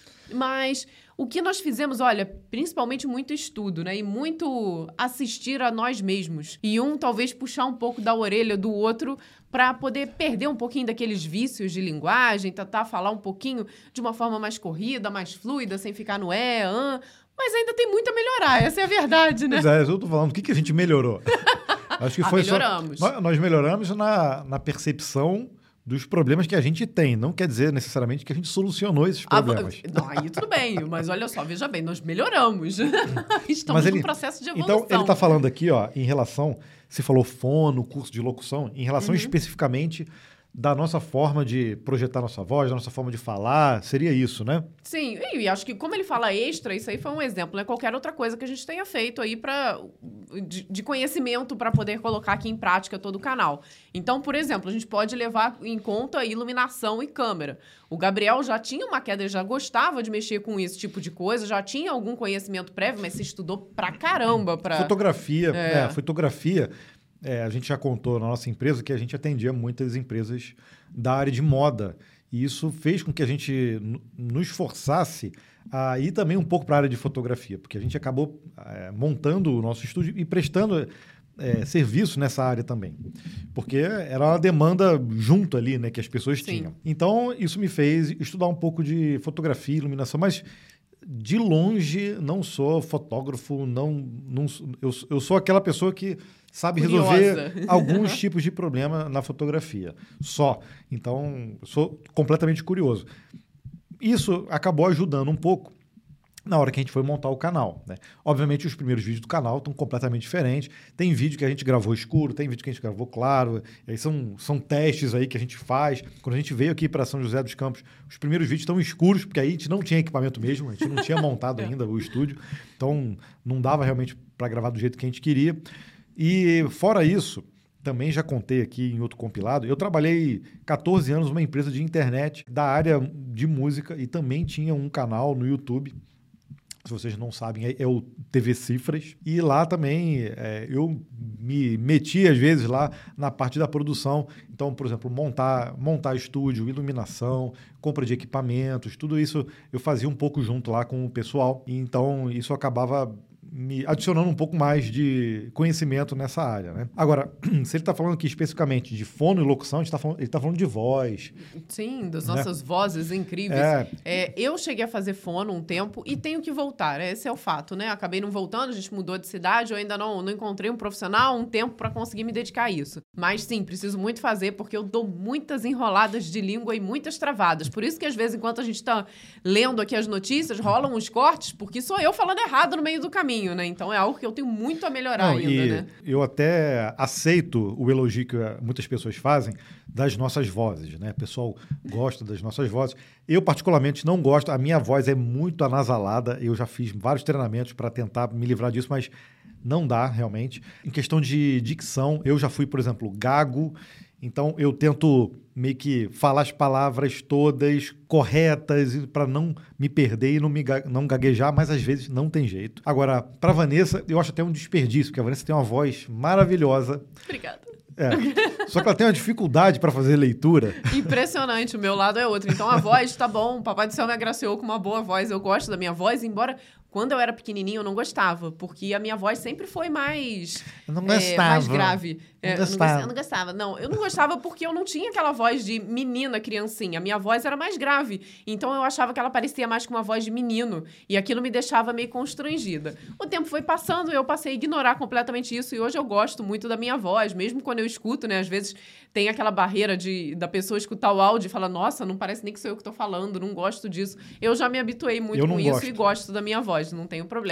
Mas o que nós fizemos, olha, principalmente muito estudo, né? E muito assistir a nós mesmos. E um, talvez, puxar um pouco da orelha do outro para poder perder um pouquinho daqueles vícios de linguagem, tentar falar um pouquinho de uma forma mais corrida, mais fluida, sem ficar no é, an. Mas ainda tem muito a melhorar, essa é a verdade, né? Pois é, eu tô falando, o que, que a gente melhorou? Acho que ah, foi melhoramos. Só, nós melhoramos na, na percepção dos problemas que a gente tem. Não quer dizer necessariamente que a gente solucionou esses problemas. Ah, não, aí tudo bem, mas olha só, veja bem, nós melhoramos. Estamos mas ele, num processo de evolução. Então, ele está falando aqui, ó, em relação, você falou fono, curso de locução, em relação uhum. especificamente da nossa forma de projetar nossa voz, da nossa forma de falar, seria isso, né? Sim, e acho que como ele fala extra, isso aí foi um exemplo, né? Qualquer outra coisa que a gente tenha feito aí pra, de, de conhecimento para poder colocar aqui em prática todo o canal. Então, por exemplo, a gente pode levar em conta iluminação e câmera. O Gabriel já tinha uma queda, ele já gostava de mexer com esse tipo de coisa, já tinha algum conhecimento prévio, mas se estudou pra caramba. Pra... Fotografia, é. é, fotografia... É, a gente já contou na nossa empresa que a gente atendia muitas empresas da área de moda. E isso fez com que a gente nos forçasse a ir também um pouco para a área de fotografia, porque a gente acabou é, montando o nosso estúdio e prestando é, serviço nessa área também. Porque era uma demanda junto ali, né, que as pessoas Sim. tinham. Então, isso me fez estudar um pouco de fotografia, iluminação, mas... De longe, não sou fotógrafo, não, não eu, eu sou aquela pessoa que sabe Curiosa. resolver alguns tipos de problema na fotografia. Só. Então, eu sou completamente curioso. Isso acabou ajudando um pouco na hora que a gente foi montar o canal, né? Obviamente, os primeiros vídeos do canal estão completamente diferentes. Tem vídeo que a gente gravou escuro, tem vídeo que a gente gravou claro. Aí são, são testes aí que a gente faz. Quando a gente veio aqui para São José dos Campos, os primeiros vídeos estão escuros, porque aí a gente não tinha equipamento mesmo, a gente não tinha montado ainda o estúdio. Então, não dava realmente para gravar do jeito que a gente queria. E, fora isso, também já contei aqui em outro compilado, eu trabalhei catorze anos numa empresa de internet da área de música e também tinha um canal no YouTube. Se vocês não sabem, é, é o T V Cifras. E lá também é, eu me meti, às vezes, lá na parte da produção. Então, por exemplo, montar, montar estúdio, iluminação, compra de equipamentos, tudo isso eu fazia um pouco junto lá com o pessoal. E então, isso acabava me adicionando um pouco mais de conhecimento nessa área, né? Agora, se ele está falando aqui especificamente de fono e locução, a gente tá falando, ele está falando de voz. Sim, das né? nossas vozes incríveis. É. É, eu cheguei a fazer fono um tempo e tenho que voltar, esse é o fato, né? Acabei não voltando, a gente mudou de cidade, eu ainda não, não encontrei um profissional, um tempo para conseguir me dedicar a isso. Mas sim, preciso muito fazer, porque eu dou muitas enroladas de língua e muitas travadas. Por isso que, às vezes, enquanto a gente está lendo aqui as notícias, rolam uns cortes, porque sou eu falando errado no meio do caminho. Né? Então é algo que eu tenho muito a melhorar Não, ainda, e né? Eu até aceito o elogio que muitas pessoas fazem das nossas vozes, né? O pessoal gosta das nossas vozes. Eu, particularmente, não gosto. A minha voz é muito anasalada. Eu já fiz vários treinamentos para tentar me livrar disso, mas não dá, realmente. Em questão de dicção, eu já fui, por exemplo, gago. Então, eu tento meio que falar as palavras todas corretas para não me perder e não, me, não gaguejar, mas às vezes não tem jeito. Agora, para a Vanessa, eu acho até um desperdício, porque a Vanessa tem uma voz maravilhosa. Obrigada. É. Só que ela tem uma dificuldade para fazer leitura. Impressionante, o meu lado é outro. Então a voz, tá bom, o Papai do Céu me agraciou com uma boa voz, eu gosto da minha voz, embora quando eu era pequenininho eu não gostava, porque a minha voz sempre foi mais, eu não é, gostava. mais grave. Não é, gostava. Eu, não, eu não gostava. Não, eu não gostava porque eu não tinha aquela voz de menina, criancinha. A minha voz era mais grave. Então eu achava que ela parecia mais com uma voz de menino. E aquilo me deixava meio constrangida. O tempo foi passando e eu passei a ignorar completamente isso. E hoje eu gosto muito da minha voz. Mesmo quando eu escuto, né? Às vezes tem aquela barreira de, da pessoa escutar o áudio e falar, nossa, não parece nem que sou eu que tô falando, não gosto disso. Eu já me habituei muito eu com não isso gosto. e gosto da minha voz, não tenho problema.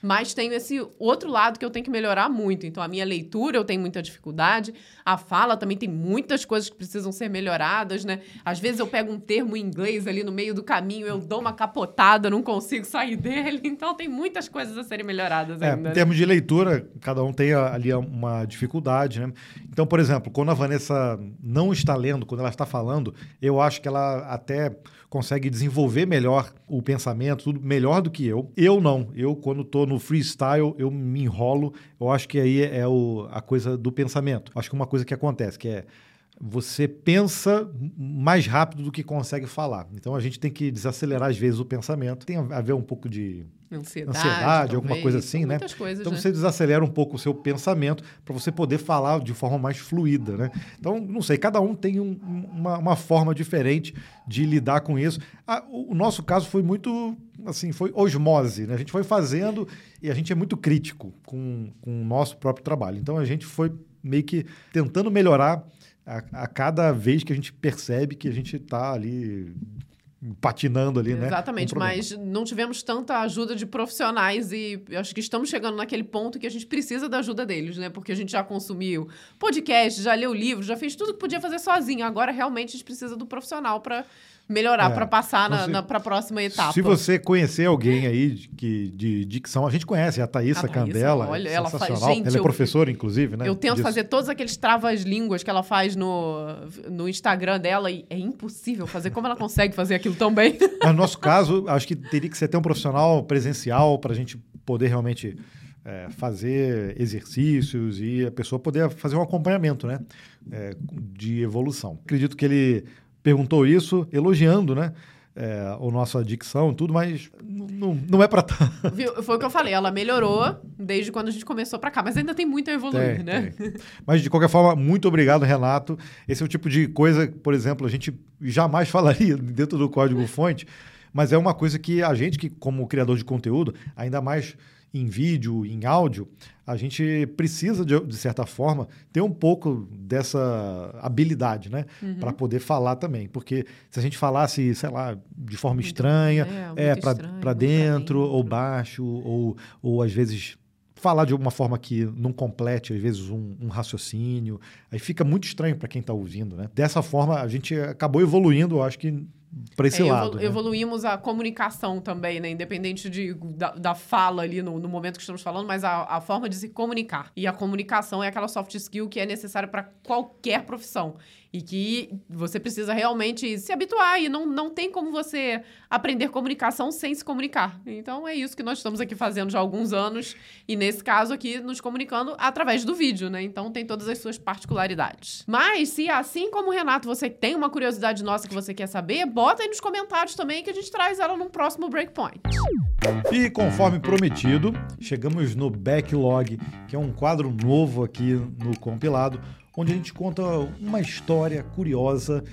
Mas tenho esse outro lado que eu tenho que melhorar muito. Então, a minha leitura eu tenho muita dificuldade. A fala também tem muitas coisas que precisam ser melhoradas, né? Às vezes eu pego um termo em inglês ali no meio do caminho, eu dou uma capotada, não consigo sair dele. Então, tem muitas coisas a serem melhoradas é, ainda. Em termos de leitura, cada um tem ali uma dificuldade, né? Então, por exemplo, quando a Vanessa não está lendo, quando ela está falando, eu acho que ela até consegue desenvolver melhor o pensamento, tudo melhor do que eu. Eu não. Eu, quando estou no freestyle, eu me enrolo. Eu acho que aí é o, a coisa do pensamento. Acho que uma coisa que acontece, que é você pensa mais rápido do que consegue falar. Então, a gente tem que desacelerar, às vezes, o pensamento. Tem a ver um pouco de ansiedade, ansiedade alguma coisa assim, né? Coisas, então, né? você desacelera um pouco o seu pensamento para você poder falar de forma mais fluida, né? Então, não sei, cada um tem um, uma, uma forma diferente de lidar com isso. Ah, o, o nosso caso foi muito, assim, foi osmose, né? A gente foi fazendo e a gente é muito crítico com, com o nosso próprio trabalho. Então, a gente foi meio que tentando melhorar A, a cada vez que a gente percebe que a gente está ali patinando ali, né? Exatamente, mas não tivemos tanta ajuda de profissionais e acho que estamos chegando naquele ponto que a gente precisa da ajuda deles, né? Porque a gente já consumiu podcast, já leu livro, já fez tudo que podia fazer sozinho. Agora, realmente, a gente precisa do profissional para melhorar, é, para passar na, na, para a próxima etapa. Se você conhecer alguém aí de, de, de dicção, a gente conhece, a Thaísa Candela, olha, é ela faz, gente, ela é eu, professora, inclusive, né? Eu tento disso. fazer todos aqueles travas-línguas que ela faz no, no Instagram dela e é impossível fazer. Como ela consegue fazer aquilo tão bem? Mas no nosso caso, acho que teria que ser até um profissional presencial para a gente poder realmente é, fazer exercícios e a pessoa poder fazer um acompanhamento, né? É, de evolução. Acredito que ele perguntou isso elogiando, né? É, a nossa dicção e tudo, mas não, não é para tanto. Foi o que eu falei, ela melhorou desde quando a gente começou para cá, mas ainda tem muito a evoluir, tem, né? Tem. Mas, de qualquer forma, muito obrigado, Renato. Esse é o tipo de coisa, por exemplo, a gente jamais falaria dentro do código-fonte, mas é uma coisa que a gente, que como criador de conteúdo, ainda mais em vídeo, em áudio, a gente precisa, de, de certa forma, ter um pouco dessa habilidade, né? Uhum. Para poder falar também. Porque se a gente falasse, sei lá, de forma muito, estranha, é, é para dentro ou baixo, ou, ou às vezes falar de uma forma que não complete, às vezes, um, um raciocínio, aí fica muito estranho para quem está ouvindo, né? Dessa forma, a gente acabou evoluindo, eu acho que para esse é, lado. Evolu- né? Evoluímos a comunicação também, né? Independente de, da, da fala ali no, no momento que estamos falando, mas a, a forma de se comunicar. E a comunicação é aquela soft skill que é necessária para qualquer profissão. E que você precisa realmente se habituar e não, não tem como você aprender comunicação sem se comunicar. Então, é isso que nós estamos aqui fazendo já há alguns anos. E, nesse caso aqui, nos comunicando através do vídeo, né? Então, tem todas as suas particularidades. Mas, se assim como o Renato, você tem uma curiosidade nossa que você quer saber, bota aí nos comentários também que a gente traz ela num próximo Breakpoint. E, conforme prometido, chegamos no Backlog, que é um quadro novo aqui no compilado, onde a gente conta uma história curiosa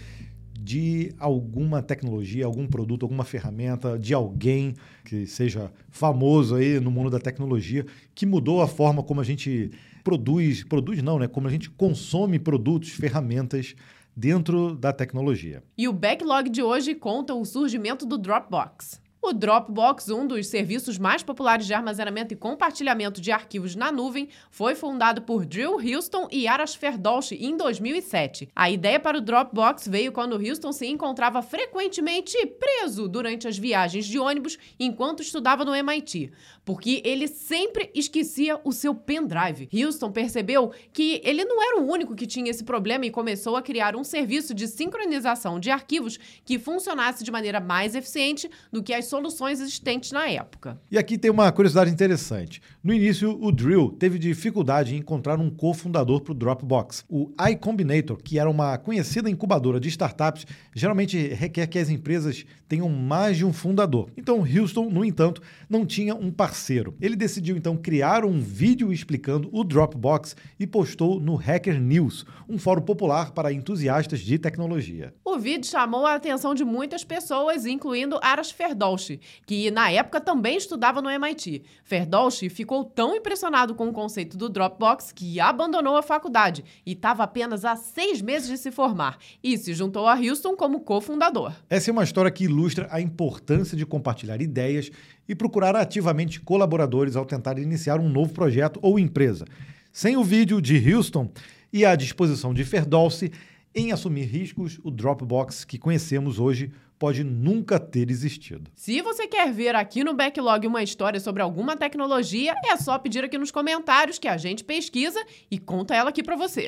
de alguma tecnologia, algum produto, alguma ferramenta, de alguém que seja famoso aí no mundo da tecnologia, que mudou a forma como a gente produz, produz não, né? Como a gente consome produtos, ferramentas dentro da tecnologia. E o Backlog de hoje conta o surgimento do Dropbox. O Dropbox, um dos serviços mais populares de armazenamento e compartilhamento de arquivos na nuvem, foi fundado por Drew Houston e Arash Ferdowsi em dois mil e sete. A ideia para o Dropbox veio quando Houston se encontrava frequentemente preso durante as viagens de ônibus enquanto estudava no M I T, porque ele sempre esquecia o seu pendrive. Houston percebeu que ele não era o único que tinha esse problema e começou a criar um serviço de sincronização de arquivos que funcionasse de maneira mais eficiente do que as soluções existentes na época. E aqui tem uma curiosidade interessante. No início, o Drew teve dificuldade em encontrar um cofundador para o Dropbox. O iCombinator, que era uma conhecida incubadora de startups, geralmente requer que as empresas tenham mais de um fundador. Então, Houston, no entanto, não tinha um parceiro. Ele decidiu, então, criar um vídeo explicando o Dropbox e postou no Hacker News, um fórum popular para entusiastas de tecnologia. O vídeo chamou a atenção de muitas pessoas, incluindo Arash Ferdowsi, Ferdowsi, que na época também estudava no M I T. Ferdowsi ficou tão impressionado com o conceito do Dropbox que abandonou a faculdade e estava apenas há seis meses de se formar e se juntou a Houston como cofundador. Essa é uma história que ilustra a importância de compartilhar ideias e procurar ativamente colaboradores ao tentar iniciar um novo projeto ou empresa. Sem o vídeo de Houston e a disposição de Ferdowsi em assumir riscos, o Dropbox que conhecemos hoje pode nunca ter existido. Se você quer ver aqui no Backlog uma história sobre alguma tecnologia, é só pedir aqui nos comentários que a gente pesquisa e conta ela aqui para você.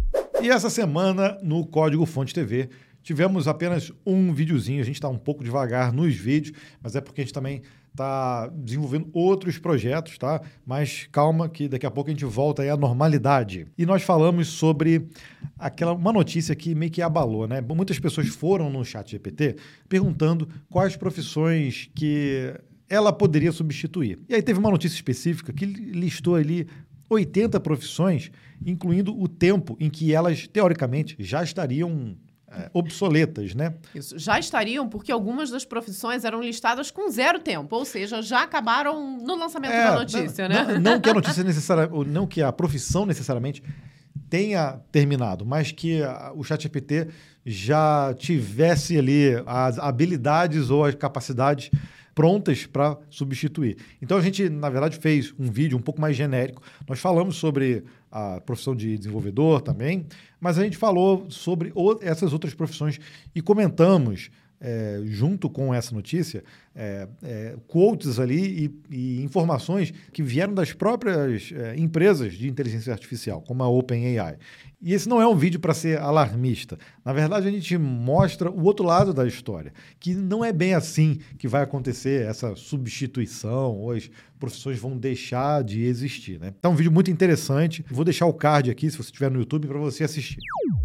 E essa semana, no Código Fonte T V, tivemos apenas um videozinho. A gente está um pouco devagar nos vídeos, mas é porque a gente também está desenvolvendo outros projetos, tá? Mas calma que daqui a pouco a gente volta aí à normalidade. E nós falamos sobre aquela, uma notícia que meio que abalou, né? Muitas pessoas foram no ChatGPT perguntando quais profissões que ela poderia substituir. E aí teve uma notícia específica que listou ali oitenta profissões, incluindo o tempo em que elas, teoricamente, já estariam É, obsoletas, né? Isso, já estariam porque algumas das profissões eram listadas com zero tempo, ou seja, já acabaram no lançamento é, da notícia, não, né? Não, não que a notícia necessariamente, não que a profissão necessariamente tenha terminado, mas que a, o ChatGPT já tivesse ali as habilidades ou as capacidades prontas para substituir. Então a gente, na verdade, fez um vídeo um pouco mais genérico. Nós falamos sobre a profissão de desenvolvedor também, mas a gente falou sobre o, essas outras profissões e comentamos, é, junto com essa notícia, é, é, quotes ali e, e informações que vieram das próprias é, empresas de inteligência artificial, como a OpenAI. E esse não é um vídeo para ser alarmista. Na verdade, a gente mostra o outro lado da história, que não é bem assim que vai acontecer essa substituição, ou as profissões vão deixar de existir, né? Então, é um vídeo muito interessante. Vou deixar o card aqui, se você estiver no YouTube, para você assistir.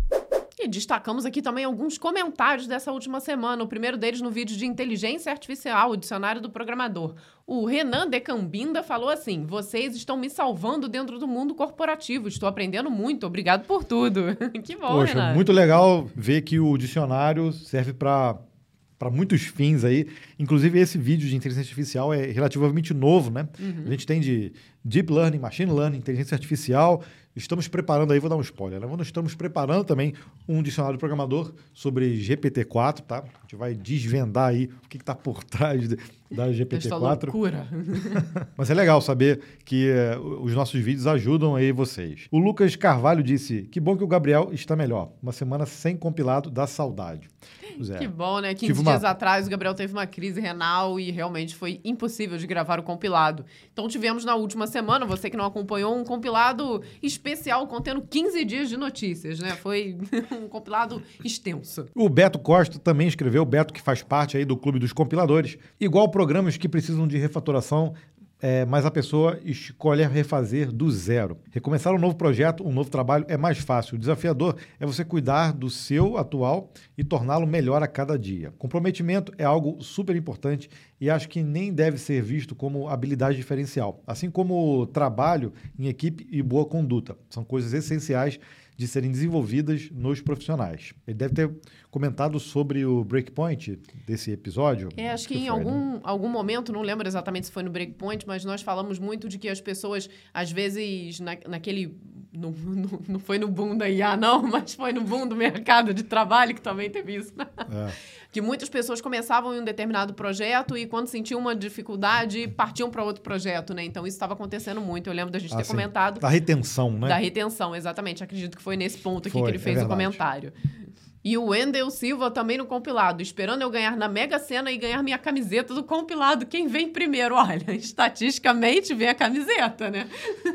E destacamos aqui também alguns comentários dessa última semana. O primeiro deles no vídeo de inteligência artificial, o dicionário do programador. O Renan Decambinda falou assim: vocês estão me salvando dentro do mundo corporativo. Estou aprendendo muito. Obrigado por tudo. Que bom, Poxa, Renan. Muito legal ver que o dicionário serve para para muitos fins aí. Inclusive, esse vídeo de inteligência artificial é relativamente novo, né? Uhum. A gente tem de Deep Learning, Machine Learning, inteligência artificial. Estamos preparando aí, vou dar um spoiler, né? Nós estamos preparando também um dicionário programador sobre G P T quatro, tá? A gente vai desvendar aí o que está por trás de, da G P T quatro. Esta loucura. Mas é legal saber que uh, os nossos vídeos ajudam aí vocês. O Lucas Carvalho disse: que bom que o Gabriel está melhor. Uma semana sem compilado dá saudade. É. Que bom, né? quinze uma... dias atrás o Gabriel teve uma crise renal e realmente foi impossível de gravar o compilado. Então tivemos na última semana, você que não acompanhou, um compilado especial contendo quinze dias de notícias, né? Foi um compilado extenso. O Beto Costa também escreveu, o Beto que faz parte aí do Clube dos Compiladores, igual programas que precisam de refatoração, É, mas a pessoa escolhe refazer do zero. Recomeçar um novo projeto, um novo trabalho é mais fácil. O desafiador é você cuidar do seu atual e torná-lo melhor a cada dia. Comprometimento é algo super importante e acho que nem deve ser visto como habilidade diferencial. Assim como trabalho em equipe e boa conduta. São coisas essenciais de serem desenvolvidas nos profissionais. Ele deve ter comentado sobre o breakpoint desse episódio. É, acho que, que em foi, algum, né? algum momento, não lembro exatamente se foi no breakpoint, mas nós falamos muito de que as pessoas, às vezes, na, naquele... No, no, não foi no boom da I A, não, mas foi no boom do mercado de trabalho, que também teve isso. É. Que muitas pessoas começavam em um determinado projeto e, quando sentiam uma dificuldade, partiam para outro projeto, né? Então, isso estava acontecendo muito. Eu lembro da gente ah, ter sim. comentado... Da retenção, né? Da retenção, exatamente. Acredito que foi nesse ponto aqui foi, que ele fez é o comentário. E o Wendel Silva também no compilado, esperando eu ganhar na Mega Sena e ganhar minha camiseta do compilado. Quem vem primeiro? Olha, estatisticamente vem a camiseta, né?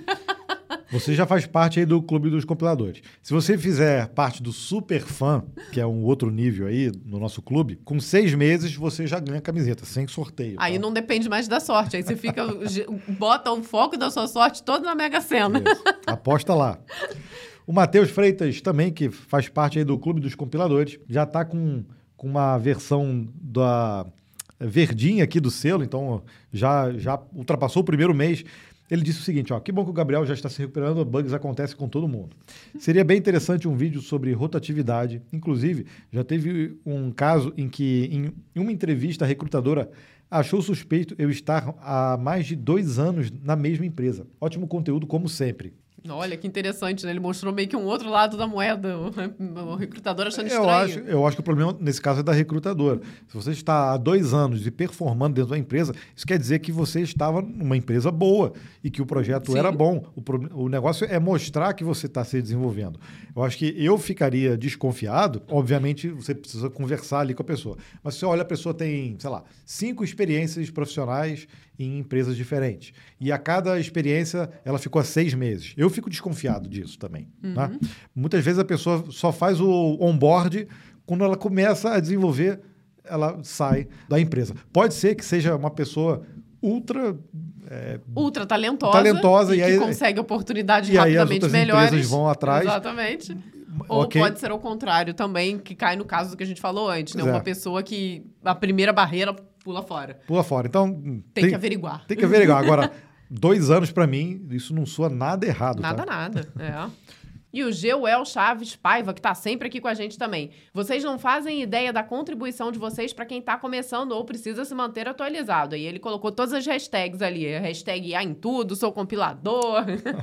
Você já faz parte aí do Clube dos Compiladores. Se você fizer parte do Super Fã, que é um outro nível aí no nosso clube, com seis meses você já ganha a camiseta, sem sorteio. Aí tá? Não depende mais da sorte. Aí você fica, bota o foco da sua sorte todo na Mega Sena. Isso. Aposta lá. O Matheus Freitas também, que faz parte aí do Clube dos Compiladores, já está com, com uma versão da verdinha aqui do selo, então já, já ultrapassou o primeiro mês. Ele disse o seguinte, ó, que bom que o Gabriel já está se recuperando, bugs acontecem com todo mundo. Seria bem interessante um vídeo sobre rotatividade. Inclusive, já teve um caso em que, em uma entrevista, a recrutadora achou suspeito eu estar há mais de dois anos na mesma empresa. Ótimo conteúdo, como sempre. Olha, que interessante, né? Ele mostrou meio que um outro lado da moeda, o, o recrutador achando eu estranho. Acho, eu acho que o problema, nesse caso, é da recrutadora. Se você está há dois anos e performando dentro da empresa, isso quer dizer que você estava numa empresa boa e que o projeto Sim. era bom. O, o negócio é mostrar que você está se desenvolvendo. Eu acho que eu ficaria desconfiado. Obviamente, você precisa conversar ali com a pessoa. Mas se você olha, a pessoa tem, sei lá, cinco experiências profissionais em empresas diferentes. E a cada experiência, ela ficou há seis meses. Eu fico desconfiado disso também. Uhum. Tá? Muitas vezes a pessoa só faz o onboard, quando ela começa a desenvolver, ela sai da empresa. Pode ser que seja uma pessoa ultra... É, ultra talentosa, talentosa e, e que aí, consegue oportunidades e rapidamente aí as outras melhores. Empresas vão atrás. Exatamente. Ou okay. pode ser ao contrário também, que cai no caso do que a gente falou antes, né? É. Uma pessoa que a primeira barreira pula fora. Pula fora. Então... Tem, tem que averiguar. Tem que averiguar. Agora, dois anos para mim, isso não soa nada errado. Nada, tá? nada. É. E o Geuel Chaves Paiva, que está sempre aqui com a gente também. Vocês não fazem ideia da contribuição de vocês para quem está começando ou precisa se manter atualizado. E ele colocou todas as hashtags ali. A hashtag A em tudo, sou compilador.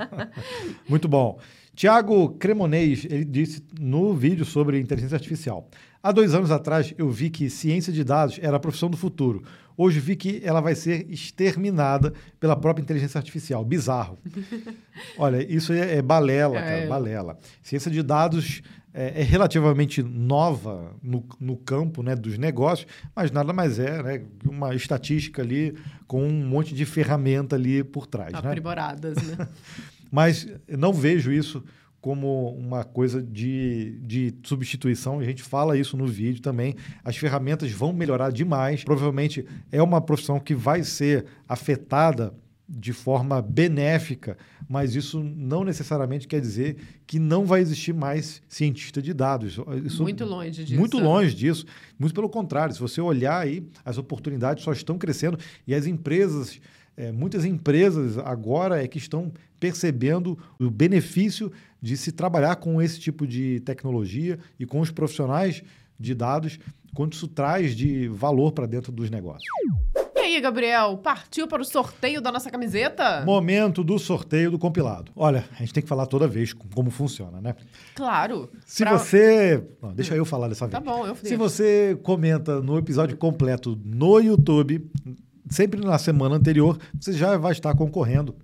Muito bom. Tiago Cremonês, ele disse no vídeo sobre inteligência artificial. Há dois anos atrás, eu vi que ciência de dados era a profissão do futuro. Hoje vi que ela vai ser exterminada pela própria inteligência artificial. Bizarro. Olha, isso é, é balela, cara, é. balela. Ciência de dados é, é relativamente nova no, no campo, né, dos negócios, mas nada mais é, né, uma estatística ali com um monte de ferramenta ali por trás. Aprimoradas, né? né? Mas não vejo isso como uma coisa de, de substituição. A gente fala isso no vídeo também. As ferramentas vão melhorar demais. Provavelmente é uma profissão que vai ser afetada de forma benéfica, mas isso não necessariamente quer dizer que não vai existir mais cientista de dados. Isso, muito longe disso. Muito longe disso. Muito pelo contrário. Se você olhar aí, as oportunidades só estão crescendo e as empresas... É, muitas empresas agora é que estão percebendo o benefício de se trabalhar com esse tipo de tecnologia e com os profissionais de dados, quanto isso traz de valor para dentro dos negócios. E aí, Gabriel, partiu para o sorteio da nossa camiseta? Momento do sorteio do compilado. Olha, a gente tem que falar toda vez como funciona, né? Claro. Se pra... você... Não, deixa eu falar dessa tá vez. Tá bom, eu Se você comenta no episódio completo no YouTube... Sempre na semana anterior, você já vai estar concorrendo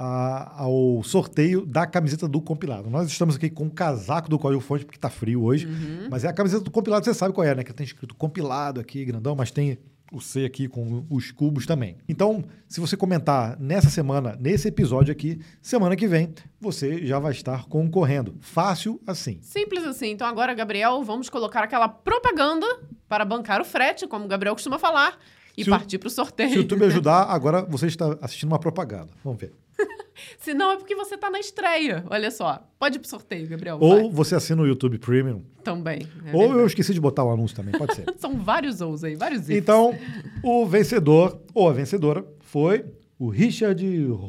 a, ao sorteio da camiseta do compilado. Nós estamos aqui com o casaco do Código Fonte, porque está frio hoje, uhum. mas é a camiseta do compilado, você sabe qual é, né? Que tem escrito compilado aqui, grandão, mas tem o C aqui com os cubos também. Então, se você comentar nessa semana, nesse episódio aqui, semana que vem, você já vai estar concorrendo. Fácil assim. Simples assim. Então agora, Gabriel, vamos colocar aquela propaganda para bancar o frete, como o Gabriel costuma falar, e se partir para o sorteio. Se o YouTube ajudar, agora você está assistindo uma propaganda. Vamos ver. Se não, é porque você está na estreia. Olha só. Pode ir para o sorteio, Gabriel. Ou vai. Você assina o YouTube Premium. Também. É ou verdade. Eu esqueci de botar o anúncio também, pode ser. São vários ous aí, vários ifs. Então, o vencedor, ou a vencedora, foi o Richard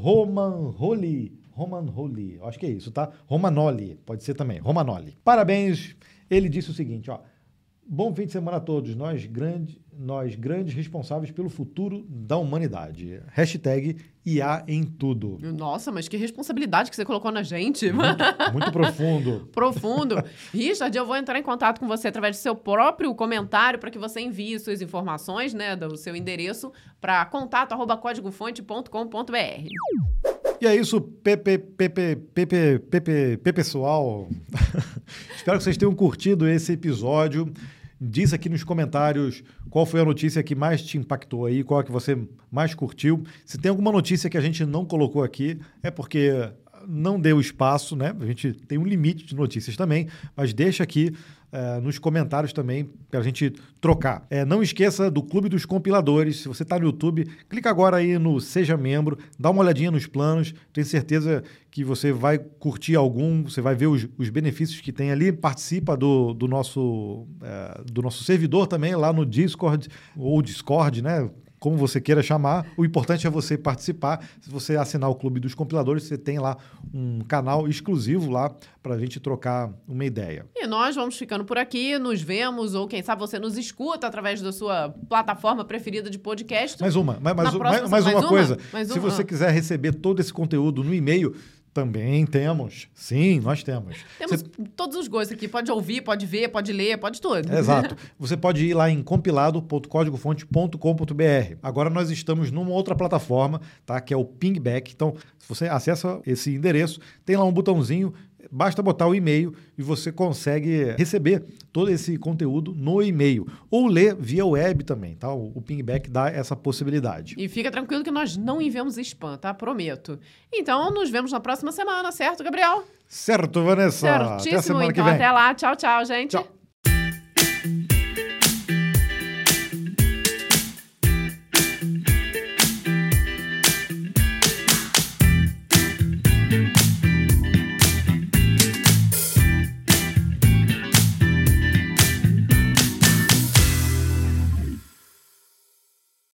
Romanoli. Romanoli, acho que é isso, tá? Romanoli, pode ser também. Romanoli. Parabéns. Ele disse o seguinte, ó. Bom fim de semana a todos, nós, grande, nós grandes responsáveis pelo futuro da humanidade. Hashtag I A em tudo. Nossa, mas que responsabilidade que você colocou na gente. Muito, muito profundo. Profundo. Richard, eu vou entrar em contato com você através do seu próprio comentário para que você envie suas informações, né, do seu endereço para contato arroba código fonte ponto com ponto b r. E é isso, Pepe, Pepe, Pepe, Pepe, Pepe pessoal. Espero que vocês tenham curtido esse episódio. Diz aqui nos comentários qual foi a notícia que mais te impactou aí, qual é que você mais curtiu. Se tem alguma notícia que a gente não colocou aqui, é porque não deu espaço, né? A gente tem um limite de notícias também, mas deixa aqui é, nos comentários também para a gente trocar. É, não esqueça do Clube dos Compiladores. Se você está no YouTube, clica agora aí no Seja Membro, dá uma olhadinha nos planos. Tenho certeza que você vai curtir algum, você vai ver os, os benefícios que tem ali. Participa do, do, nosso, é, do nosso servidor também, lá no Discord, ou Discord, né? como você queira chamar. O importante é você participar. Se você assinar o Clube dos Compiladores, você tem lá um canal exclusivo lá para a gente trocar uma ideia. E nós vamos ficando por aqui, nos vemos, ou quem sabe você nos escuta através da sua plataforma preferida de podcast. Mais uma, mais, mais, próxima, mais, mais uma, mais uma coisa. mais Se uma. você quiser receber todo esse conteúdo no e-mail, também temos. Sim, nós temos. Temos Você... todos os gostos aqui. Pode ouvir, pode ver, pode ler, pode tudo. Exato. Você pode ir lá em compilado ponto código fonte ponto com ponto b r. Agora nós estamos numa outra plataforma, tá? Que é o Pingback. Então, se você acessa esse endereço, tem lá um botãozinho, basta botar o e-mail e você consegue receber todo esse conteúdo no e-mail. Ou ler via web também, tá? O, o Pingback dá essa possibilidade. E fica tranquilo que nós não enviamos spam, tá? Prometo. Então, nos vemos na próxima semana, certo, Gabriel? Certo, Vanessa. Certíssimo. Até a semana então, que vem. até lá. Tchau, tchau, gente. Tchau.